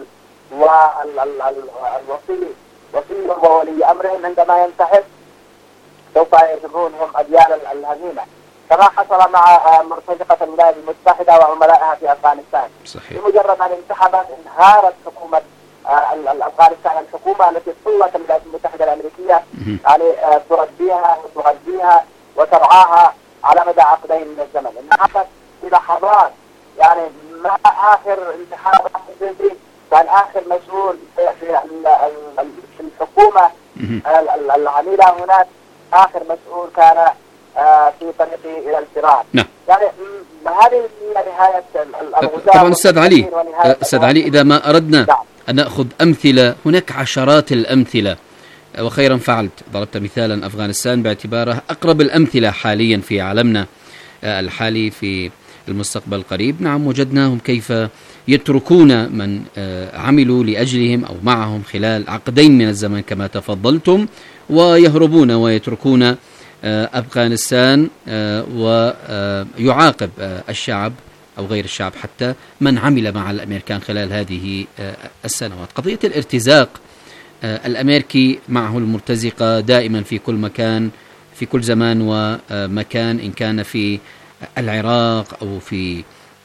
والوصي وصي وولي أمرهم، عندما ينسحب سوف يجرونهم أديان الهزيمة، كما حصل مع مرتزقة الولايات المتحدة وعملائها في أفغانستان. صحيح. بمجرد أن انسحبت انهارت حكومة أفغانستان، الحكومة التي طلت الولايات المتحدة الأمريكية يعني تربيها وتغذيها وترعاها على مدى عقدين من الزمن. انهارت في لحظات، يعني ما آخر انتخاب كان آخر مسؤول في الحكومة العميلة هناك، آخر مسؤول كان في طريقه إلى الفرار. نعم. يعني هذه نهاية الغزاة. طبعا أستاذ علي، أستاذ علي إذا ما أردنا نعم. أن نأخذ أمثلة، هناك عشرات الأمثلة، وخيرا فعلت ضربت مثالا أفغانستان باعتباره أقرب الأمثلة حاليا في عالمنا الحالي في المستقبل القريب. نعم، وجدناهم كيف يتركون من عملوا لأجلهم أو معهم خلال عقدين من الزمن كما تفضلتم، ويهربون ويتركون أفغانستان، ويعاقب الشعب أو غير الشعب حتى من عمل مع الأمريكان خلال هذه السنوات. قضية الارتزاق الأمريكي معه المرتزقة دائما في كل مكان في كل زمان ومكان، إن كان في العراق أو في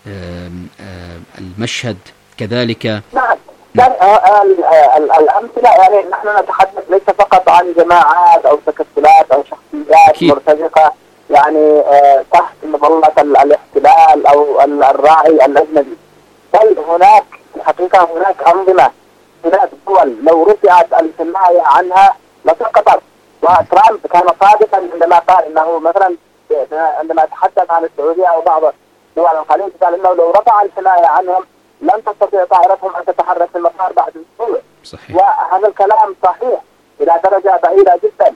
المشهد كذلك. نعم، يعني الأمثلة يعني نحن نتحدث ليس فقط عن جماعات أو تكتلات أو شخصيات أكيد. مرتزقة يعني تحت مظلة الاحتلال أو الراعي الأجنبي، بل هناك الحقيقة هناك أنظمة، هناك دول لو رفعت الحماية عنها لسقطت. وترامب كان صادقا عندما قال انه مثلا عندما تحدث عن السعوديه او بعض دول الخليج قال انه لو رفع الحمايه عنهم لن تستطيع طائرتهم ان تتحرك في المطار بعد اسبوع. صحيح. وهذا الكلام صحيح الى درجه بعيده جدا.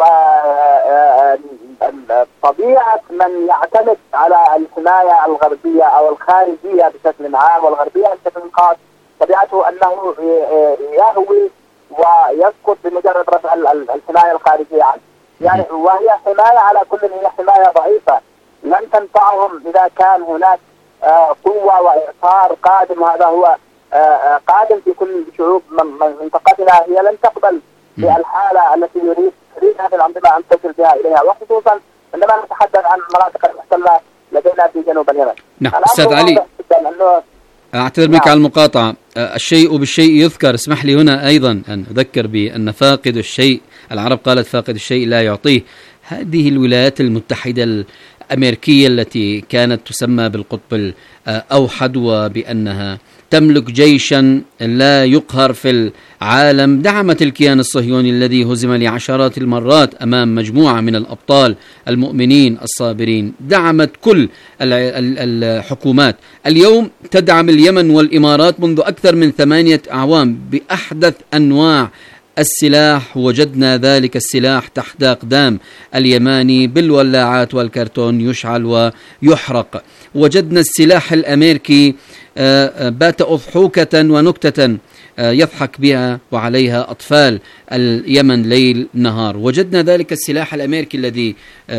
وطبيعه من يعتمد على الحمايه الغربيه او الخارجيه بشكل عام والغربيه بشكل خاص طبيعته انه يهوي ويسقط بمجرد رفع الحماية الخارجية عنه. يعني وهي حماية على كل، هي حماية ضعيفة لن تنفعهم إذا كان هناك قوة وإعصار قادم، وهذا هو قادم في كل شعوب منطقتنا. هي لن تقبل بالحالة التي يريد تريد هذه الأنظمة أن تصل بها إليها، وخصوصا عندما نتحدث عن المناطق المحتلة لدينا في جنوب اليمن. نعم أستاذ علي، أعتذر منك على المقاطعة. الشيء بالشيء يذكر. اسمح لي هنا أيضا أن أذكر بأن فاقد الشيء، العرب قالت فاقد الشيء لا يعطيه. هذه الولايات المتحدة الأمريكية التي كانت تسمى بالقطب الأوحد وبأنها تملك جيشا لا يقهر في العالم، دعمت الكيان الصهيوني الذي هزم لعشرات المرات أمام مجموعة من الأبطال المؤمنين الصابرين، دعمت كل الحكومات. اليوم تدعم اليمن والإمارات منذ أكثر من ثمانية أعوام بأحدث أنواع السلاح. وجدنا ذلك السلاح تحت أقدام اليماني بالولاعات والكرتون يشعل ويحرق. وجدنا السلاح الأمريكي بات أضحوكة ونكتة يضحك بها وعليها أطفال اليمن ليل نهار. وجدنا ذلك السلاح الأمريكي الذي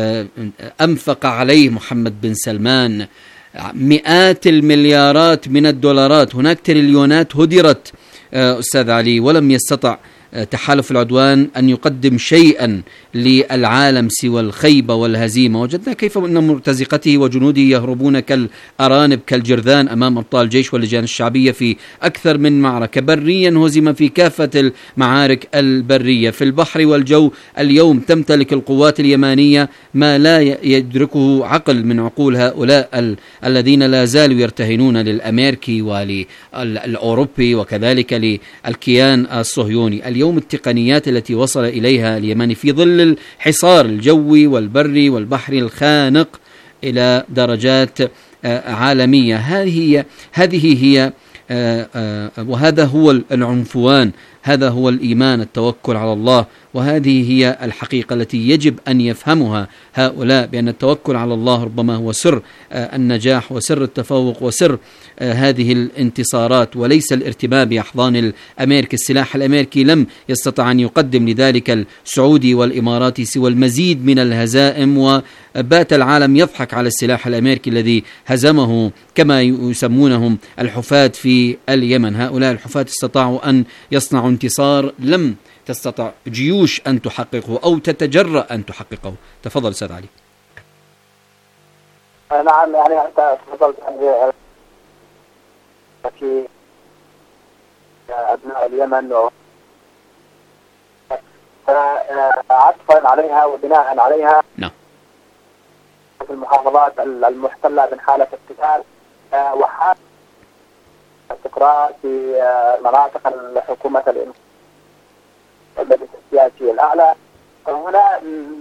أنفق عليه محمد بن سلمان مئات المليارات من الدولارات، هناك تريليونات هدرت أستاذ علي، ولم يستطع تحالف العدوان أن يقدم شيئا للعالم سوى الخيبة والهزيمة. وجدنا كيف أن مرتزقته وجنوده يهربون كالأرانب كالجرذان أمام أبطال الجيش واللجان الشعبية في أكثر من معركة. بريا هزم في كافة المعارك البرية. في البحر والجو اليوم تمتلك القوات اليمانية ما لا يدركه عقل من عقول هؤلاء ال- الذين لا زالوا يرتهنون للأمريكي وللأوروبي وكذلك للكيان الصهيوني. اليوم التقنيات التي وصل إليها اليمن في ظل الحصار الجوي والبري والبحري الخانق إلى درجات عالمية، هذه هذه هي وهذا هو العنفوان، هذا هو الإيمان، التوكل على الله. وهذه هي الحقيقة التي يجب أن يفهمها هؤلاء، بأن التوكل على الله ربما هو سر النجاح وسر التفوق وسر هذه الانتصارات، وليس الارتباء بأحضان الأمريكي. السلاح الأمريكي لم يستطع أن يقدم لذلك السعودي والإماراتي سوى المزيد من الهزائم، وبات العالم يضحك على السلاح الأمريكي الذي هزمه كما يسمونهم الحفاة في اليمن. هؤلاء الحفاة استطاعوا أن يصنعوا انتصار لم تستطع جيوش أن تحققه أو تتجرأ أن تحققه. تفضل أستاذ علي. نعم، يعني أنت تفضلت في أبناء اليمن عطفا عليها وبناء عليها نعم في المحافظات المحتلة من حالة اقتتال وحالة استقرار في مناطق الحكومة الإنقاذ السياسي الأعلى. هنا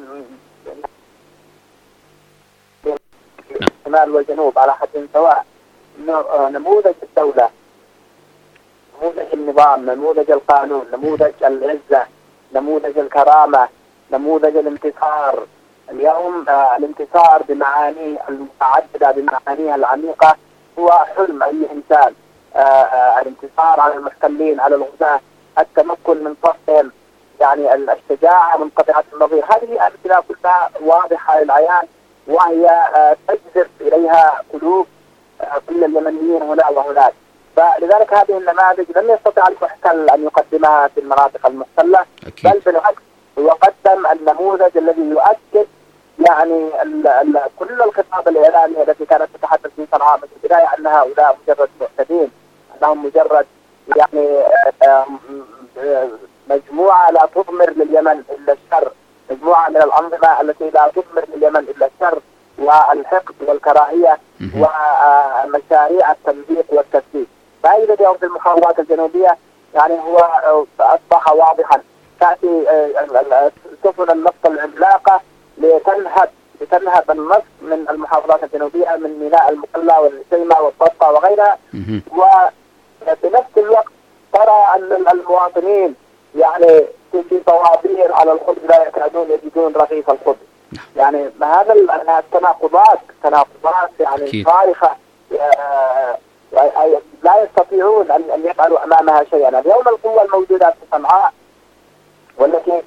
الشمال والجنوب على حد سواء. نموذج الدولة، نموذج النظام، نموذج القانون، نموذج العزة، نموذج الكرامة، نموذج الانتصار. اليوم الانتصار بمعانيه المتعددة بمعانيها العميقة هو حلم أي إنسان. الانتصار على المحتلين، على الغزاة، التمكن من صفهم، يعني الشجاعة منقطعة النظير. هذه الأمثلة كلها واضحة للعيان، وهي تجذب إليها قلوب كل اليمنيين هنا وهناك. فلذلك هذه النماذج لم يستطع المحتل أن يقدمها في المناطق المحتلة، بل بالعكس هو قدم النموذج الذي يؤكد يعني ال ال كل الخطاب الإعلامي التي كانت تتحدث في صنعاء من البداية أن هؤلاء مجرد معتدين، أنهم مجرد يعني مجموعة لا تضمر لليمن إلا الشر، مجموعة من الأنظمة التي لا تضمر لليمن إلا الشر والحقد والكراهية ومشاريع التمزيق والتفسيق. فإذا اليوم في المحافظات الجنوبية يعني هو أصبح واضحا، تأتي سفن النفط العملاقة لتنهب لتنهب النفط من المحافظات الجنوبية من ميناء المقلة والسيمة والطرطة وغيرها، وبنفس الوقت ترى أن المواطنين يعني في طوابير على الخبز لا يكادون يجدون رغيف الخبز. يعني هذا التناقضات تناقضات يعني صارخة، لا يستطيعون أن يفعلوا أمامها شيئا. اليوم القوة الموجودة في صنعاء والتي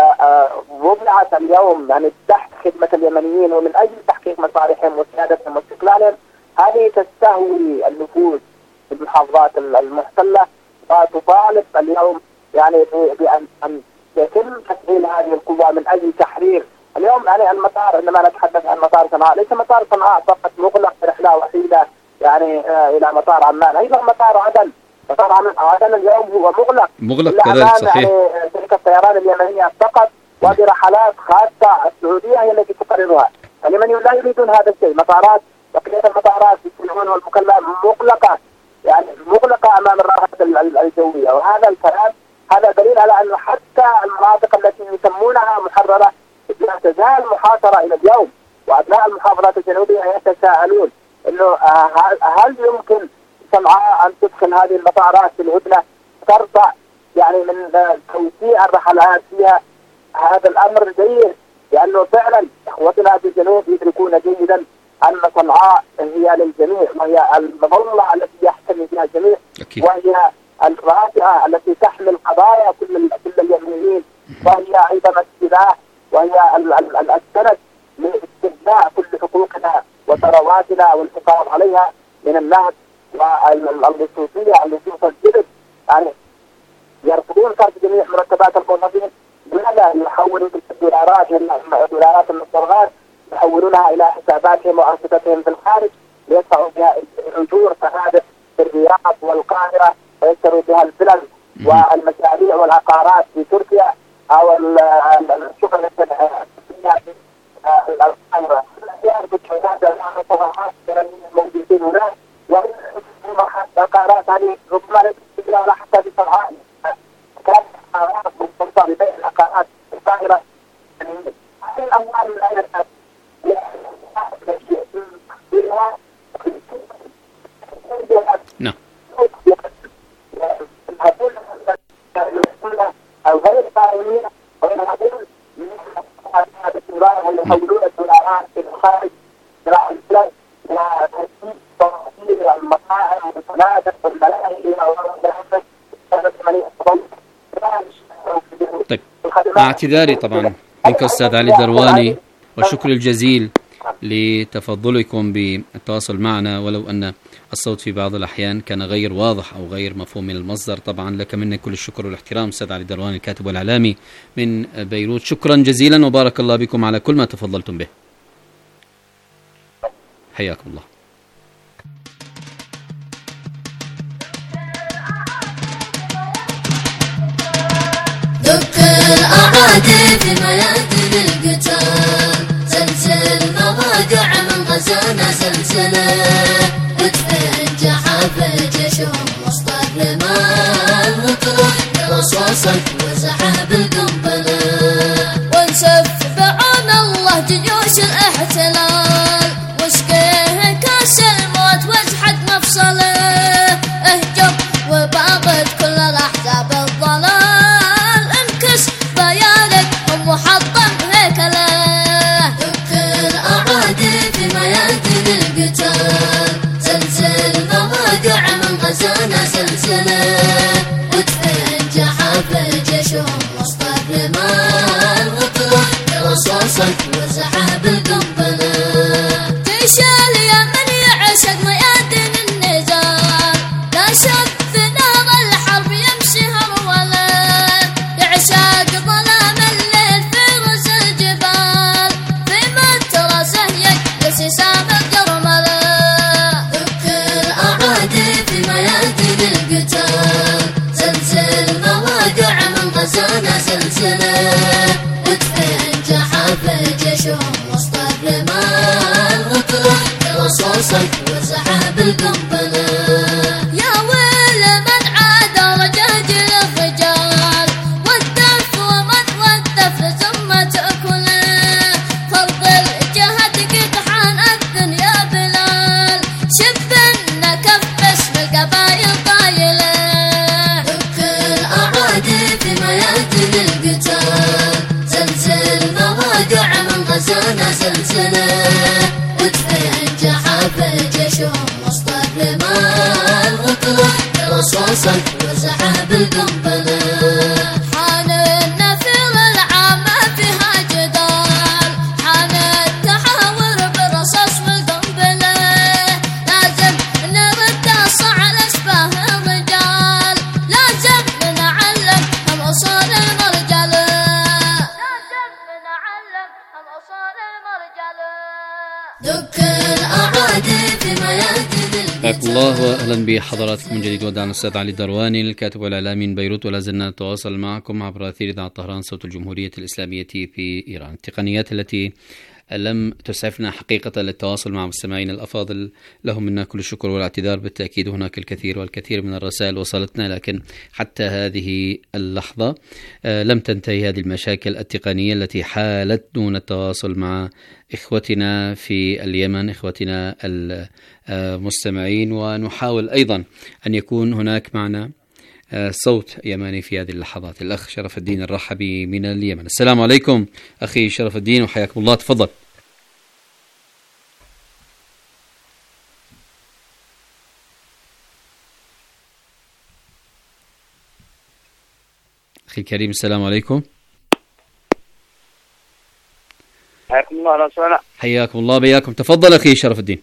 وضعت اليوم يعني تحت خدمة اليمنيين ومن أجل تحقيق مصالحهم وسيادتهم واستقلالهم، هذه تستهوي النفوذ في المحافظات المحتلة وتطالب اليوم يعني بأن أن يتم تفعيل هذه القوة من أجل تحرير. اليوم يعني المطار، عندما نتحدث عن مطار صنعاء، ليس مطار صنعاء فقط مغلق برحلة وحيدة يعني إلى مطار عمان، أيضا مطار عدن، مطار عدن اليوم هو مغلق مغلق كذلك صحيح. يعني شركة الطيران اليمنية فقط وبرحلات خاصة السعودية هي التي تقررها. اليمنيون لا يريدون هذا الشيء، مطارات بقية المطارات في السلعون والمكلا مغلقة، يعني مغلقة أمام الراحة الجوية. وهذا الكلام هذا دليل على أنه حتى المناطق التي يسمونها محررة لا تزال محاصرة إلى اليوم، وأبناء المحافظات الجنوبية يتساءلون إنه هل يمكن صنعاء أن تدخل هذه المطارات في الهدنة ترفع يعني من توسيع الرحلات فيها؟ هذا الأمر جيد، لأنه فعلا إخوتنا في الجنوب يدركون جيدا أن صنعاء هي للجميع، وهي المظلة التي يحتمي بها الجميع، وهي الرافعة التي تحمل قضايا كل كل اليمنيين، وهي أيضا السلاح، وهي السند لاستبداء كل حقوقنا وثرواتنا والحفاظ عليها من النهب واللصوصية اللصوص الجدد. يعني يرفضون صرف جميع مرتبات الموظفين، لماذا يحولوا الدولارات دولارات المسترغات يحولونها إلى حساباتهم وأنشطتهم في الخارج ليدفعوا بها أجور فنادق في الرياض والقاهرة ويشتروا بها الفلل والمشاريع والعقارات في تركيا أو الشغل الصناعية في القاهرة. يعرف الشهادة الموجودين هناك والعقارات هذه ربما لا تستطيع ولا حتى في صنعاء. كانت عقارات مرتبطة ببيع العقارات في القاهرة. هذه الأموال من أين تأتي؟ نعم. الغير قانونية وغير هذول من الدولار يحولون الدولارات في الخارج إلى البلاد وتسويق توفير المطاعم والفنادق والملاهي طيب، مع اعتذاري طبعا منك أستاذ علي الدرواني والشكر الجزيل لتفضلكم بالتواصل معنا، ولو أن الصوت في بعض الأحيان كان غير واضح أو غير مفهوم من المصدر. طبعا لك مني كل الشكر والاحترام أستاذ علي الدرواني الكاتب والإعلامي من بيروت، شكرا جزيلا وبارك الله بكم على كل ما تفضلتم به. حياكم الله. دك الأعادي في ميادين القتال، زلزل مواقع من غزانا زلزلة، ادفن جحافل جيشهم وسط الرمال، وطلع رصاصك وزحاب القنبلة، ونسف بعون الله جيوش الاحتلال، واسقيه كاس الموت وازحد مفصله، اهجم وباغت كل الاحزاب الضلال، انكس بيانك ومحطم هيكله، دك الاعادي في ميادين القتال، زلزل مواقع من غزانا زلزله، ادفن جحافل جيشهم وسط الرمال، وطلع رصاصك وزحاب القنبله، جيش اليمن يعشق ميادين النزال، لا شك في نار الحرب يمشي هرولا، يعشق ظلام الليل في رؤوس الجبال، في مترسه يجلس سام القرمله، دك الاعادي في ميادين القتال، زلزل مواقع من غزانا زلزله، ادفن جحافل جيشهم وسط الرمال، وطلع رصاصك وزحاب القنبله، يا ويل من عاد رجاجل الرجال، والدف ومن والدف ثم تأكله، فرض الجهد قطحان أذن يا بلال، شبنا كف باسم القبائل طايله، دك الأعادي في ميادين القتال، زلزل مواقع من غزانا زلزله، ادفن جحافل جيشهم وسط الرمال، وطلع رصاصك وزحاب القنبله، حان النفس في ميادين حياكم الله واهلا بحضراتكم من جديد. ودعنا الاستاذ علي الدرواني الكاتب والاعلامي من بيروت، ولا زلنا نتواصل معكم عبر اثير اذاعه طهران صوت الجمهوريه الاسلاميه في ايران. التقنيات التي لم تسعفنا حقيقة للتواصل مع مستمعينا الأفاضل لهم منا كل الشكر والاعتذار. بالتأكيد هناك الكثير والكثير من الرسائل وصلتنا، لكن حتى هذه اللحظة لم تنتهي هذه المشاكل التقنية التي حالت دون التواصل مع إخوتنا في اليمن، إخوتنا المستمعين. ونحاول أيضا أن يكون هناك معنا صوت يماني في هذه اللحظات. الأخ شرف الدين الرحبي من اليمن. السلام عليكم أخي شرف الدين وحياكم الله، تفضل. أخي الكريم السلام عليكم. حياكم الله. أهلا وسهلا. حياكم الله بياكم، تفضل أخي شرف الدين.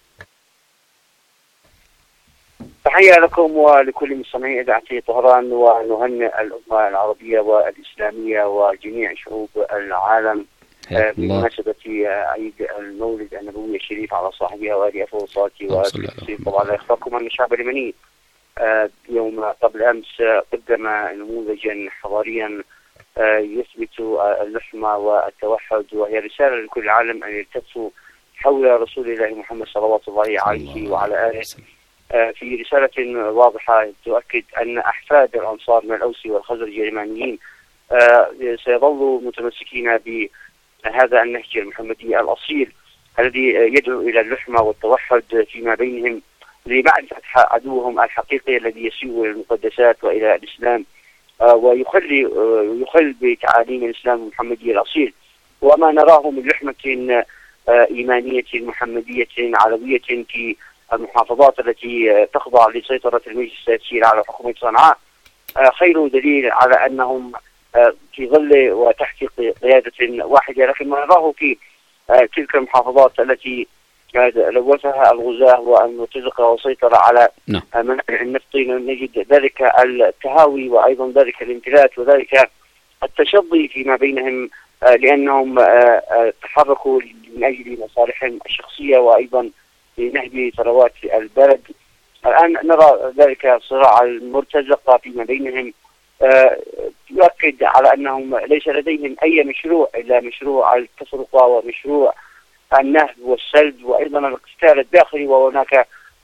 تحية لكم ولكل مستمعي إذاعة طهران، ونهنئ الأمة العربية والإسلامية وجميع شعوب العالم بمناسبة عيد المولد النبوي الشريف على صاحبها وآله أفضل الصلاة والتسليم. طبعا لا يخفاكم أن الشعب اليمني يوم قبل أمس قدم نموذجا حضاريا يثبت اللحمة والتوحد، وهي رسالة لكل العالم أن يلتفوا حول رسول الله محمد صلوات الله عليه وعلى آله في رسالة واضحة تؤكد أن أحفاد الأنصار من الأوس والخزرج اليمانيين سيظلوا متمسكين بهذا النهج المحمدي الأصيل الذي يدعو إلى اللحمة والتوحد فيما بينهم لمعرفة عدوهم الحقيقي الذي يسيء إلى المقدسات وإلى الإسلام ويخلي يخل بتعاليم الإسلام المحمدي الأصيل. وما نراه من لحمة إيمانية محمدية علوية في المحافظات التي تخضع لسيطرة المجلس السياسي على حكومة صنعاء خير دليل على أنهم في ظل وتحت قيادة واحدة. لكن ما نراه في تلك المحافظات التي لوثها الغزاة والمرتزقة وسيطر على منع النفط، نجد ذلك التهاوي وأيضا ذلك الامتلاك وذلك التشظي فيما بينهم، لأنهم تحركوا من أجل مصالحهم الشخصية وأيضا لنهب ثروات البلد. الآن نرى ذلك صراع المرتزقة فيما بينهم يؤكد على أنهم ليس لديهم أي مشروع إلا مشروع التفرقة ومشروع النهب والسلب وأيضا الاقتتال الداخلي، وهناك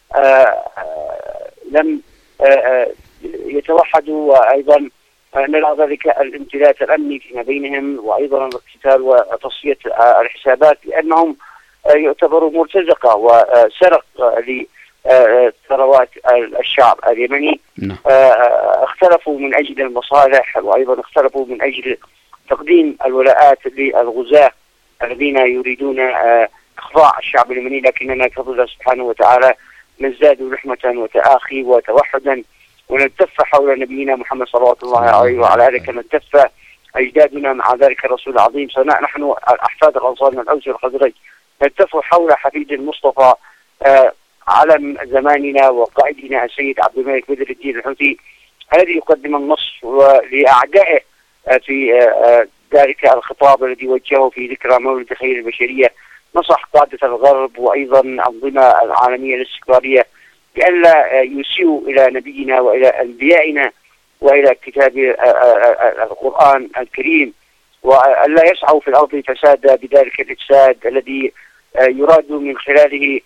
لم يتوحدوا، وأيضا نرى ذلك الامتلاك الأمني فيما بينهم وأيضا الاقتتال وتصفية الحسابات، لأنهم يعتبروا مرتزقة وسرق لثروات الشعب اليمني. اختلفوا من أجل المصالح وأيضا اختلفوا من أجل تقديم الولاءات للغزاة الذين يريدون إخضاع الشعب اليمني. لكننا بفضل الله سبحانه وتعالى نزداد لحمة وتآخي وتوحدا ونلتف حول نبينا محمد صلوات الله عليه وعلى آله كما التف أجدادنا مع ذلك الرسول العظيم. نحن أحفاد الأنصار من الأوس والخزرج نلتف حول حفيد المصطفى علم زماننا وقائدنا السيد عبد الملك بدر الدين الحوثي الذي يقدم النصر لأعدائه في ذلك الخطاب الذي وجهه في ذكرى مولد خير البشرية. نصح قادة الغرب وأيضا الأنظمة العالمية الاستقرارية بألا يسيئوا إلى نبينا وإلى أنبيائنا وإلى كتاب القرآن الكريم، وألا يسعوا في الأرض فسادا بذلك الإفساد الذي يراد من خلاله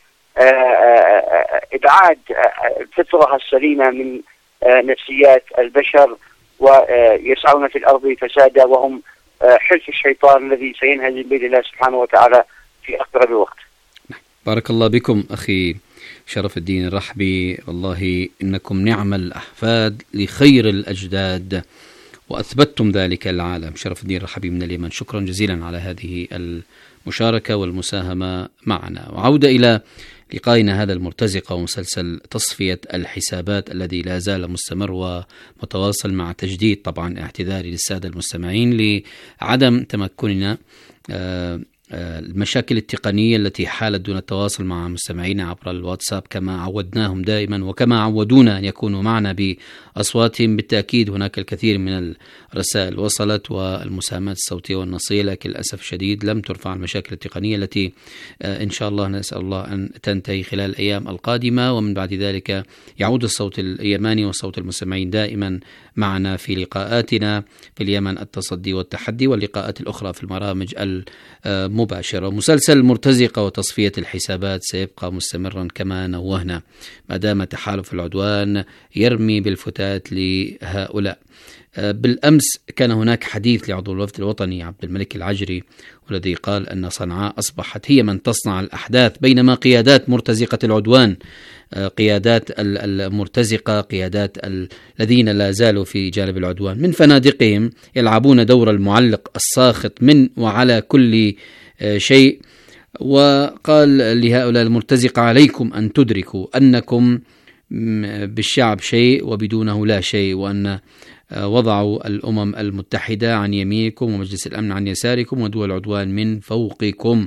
إبعاد الفطرة السليمة من نفسيات البشر، ويسعون في الأرض فسادا وهم حلف الشيطان الذي سينهزم بإذن الله سبحانه وتعالى في أقرب وقت. بارك الله بكم أخي شرف الدين الرحبي، والله إنكم نعم الأحفاد لخير الأجداد وأثبتتم ذلك العالم. شرف الدين الرحبي من اليمن، شكرا جزيلا على هذه المشاركة والمساهمة معنا. وعودة إلى لقائنا هذا المرتزقة ومسلسل تصفية الحسابات الذي لا زال مستمر ومتواصل، مع تجديد طبعا اعتذاري للسادة المستمعين لعدم تمكننا المشاكل التقنية التي حالت دون التواصل مع مستمعينا عبر الواتساب كما عودناهم دائما وكما عودونا أن يكونوا معنا بأصواتهم. بالتأكيد هناك الكثير من الرسائل وصلت والمساهمات الصوتية والنصية، لكن للأسف الشديد لم ترفع المشاكل التقنية التي إن شاء الله نسأل الله أن تنتهي خلال الأيام القادمة، ومن بعد ذلك يعود الصوت اليماني وصوت المستمعين دائما معنا في لقاءاتنا في اليمن التصدي والتحدي واللقاءات الأخرى في البرامج المباشرة. مسلسل المرتزقة وتصفية الحسابات سيبقى مستمرا كما نوهنا ما دام تحالف العدوان يرمي بالفتات لهؤلاء. بالأمس كان هناك حديث لعضو الوفد الوطني عبد الملك العجري، والذي قال أن صنعاء أصبحت هي من تصنع الأحداث، بينما قيادات مرتزقة العدوان، قيادات المرتزقة، قيادات الذين لا زالوا في جانب العدوان من فنادقهم يلعبون دور المعلق الساخط من وعلى كل شيء. وقال لهؤلاء المرتزقة: عليكم أن تدركوا أنكم بالشعب شيء وبدونه لا شيء، وأن وضعوا الأمم المتحدة عن يمينكم ومجلس الأمن عن يساركم ودول العدوان من فوقكم.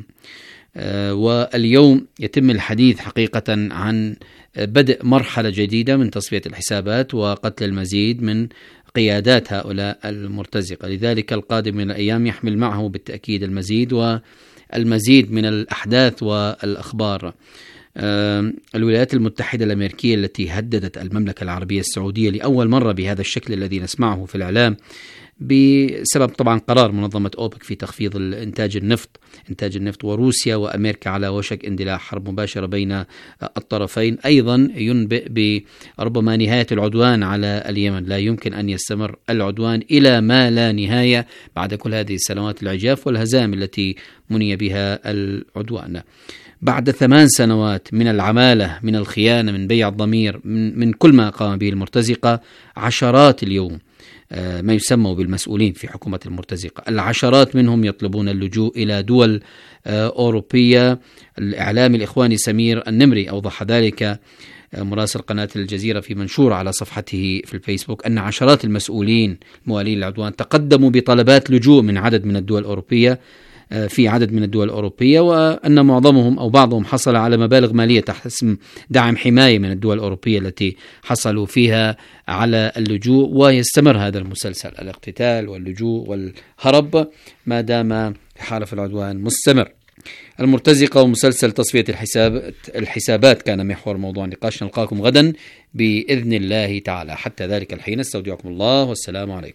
واليوم يتم الحديث حقيقة عن بدء مرحلة جديدة من تصفية الحسابات وقتل المزيد من قيادات هؤلاء المرتزقة. لذلك القادم من الأيام يحمل معه بالتأكيد المزيد والمزيد من الأحداث والأخبار. الولايات المتحدة الأمريكية التي هددت المملكة العربية السعودية لأول مرة بهذا الشكل الذي نسمعه في الإعلام بسبب طبعا قرار منظمة أوبك في تخفيض الإنتاج النفط إنتاج النفط وروسيا وأمريكا على وشك اندلاع حرب مباشرة بين الطرفين، أيضا ينبئ بربما نهاية العدوان على اليمن. لا يمكن أن يستمر العدوان إلى ما لا نهاية بعد كل هذه السنوات العجاف والهزائم التي مني بها العدوان. بعد ثمان سنوات من العمالة، من الخيانة، من بيع الضمير، من, من كل ما قام به المرتزقة، عشرات اليوم ما يسمى بالمسؤولين في حكومة المرتزقة، العشرات منهم يطلبون اللجوء إلى دول أوروبية. الإعلام الإخواني سمير النمري أوضح ذلك مراسل قناة الجزيرة في منشور على صفحته في الفيسبوك أن عشرات المسؤولين موالين العدوان تقدموا بطلبات لجوء من عدد من الدول الأوروبية في عدد من الدول الأوروبية، وأن معظمهم أو بعضهم حصل على مبالغ مالية تحت اسم دعم حماية من الدول الأوروبية التي حصلوا فيها على اللجوء. ويستمر هذا المسلسل، الاقتتال واللجوء والهرب، ما دام حالف العدوان مستمر. المرتزقة ومسلسل تصفية الحساب الحسابات كان محور موضوع نقاش. نلقاكم غدا بإذن الله تعالى. حتى ذلك الحين استودعكم الله والسلام عليكم.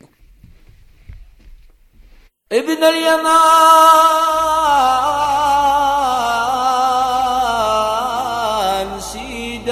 ابن اليمان سيد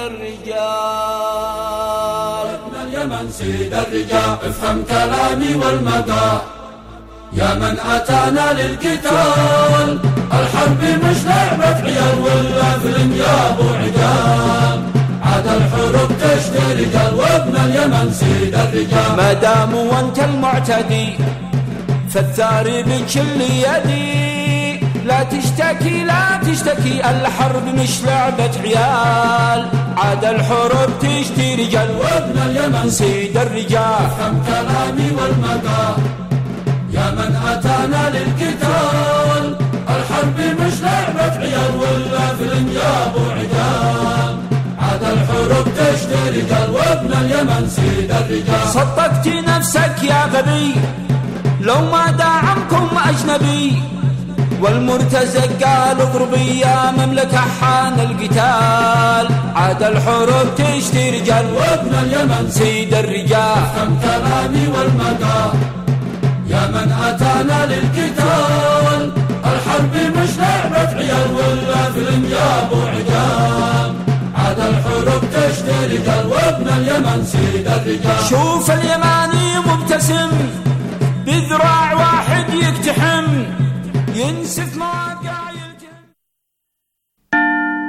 الرجال، ابن اليمن سيد الرجال، افهم كلامي والمدى يا من أتانا للقتال. الحرب مش لعبة عيال ولا فيلم يا أبو عجال، عاد الحروب تشتري رجال وابن اليمن سيد الرجال. ما داموا أنت المعتدي فالثار بكل يدي، لا تشتكي لا تشتكي، الحرب مش لعبة عيال، عاد الحروب تشتي رجال وابن اليمن سيد الرجال. افهم كلامي والمدى يا من أتانا للقتال. الحرب مش لعبة عيال ولا فيلم يا أبو عجال، عاد الحروب تشتي رجال وابن اليمن سيد الرجال. صدقت نفسك يا غبي لو ما داعمكم أجنبي، والمرتزق قال اضربي يا مملكة حان القتال، عاد الحروب تشتي رجال وابن اليمن سيد الرجال. افهم كلامي والمدى يا من أتانا للقتال. الحرب مش لعبة عيال ولا فيلم يا أبو عجال، عاد الحروب تشتي رجال وابن اليمن سيد الرجال. شوف اليماني مبتسم بذراع واحد يقتحم، ينسف مواقع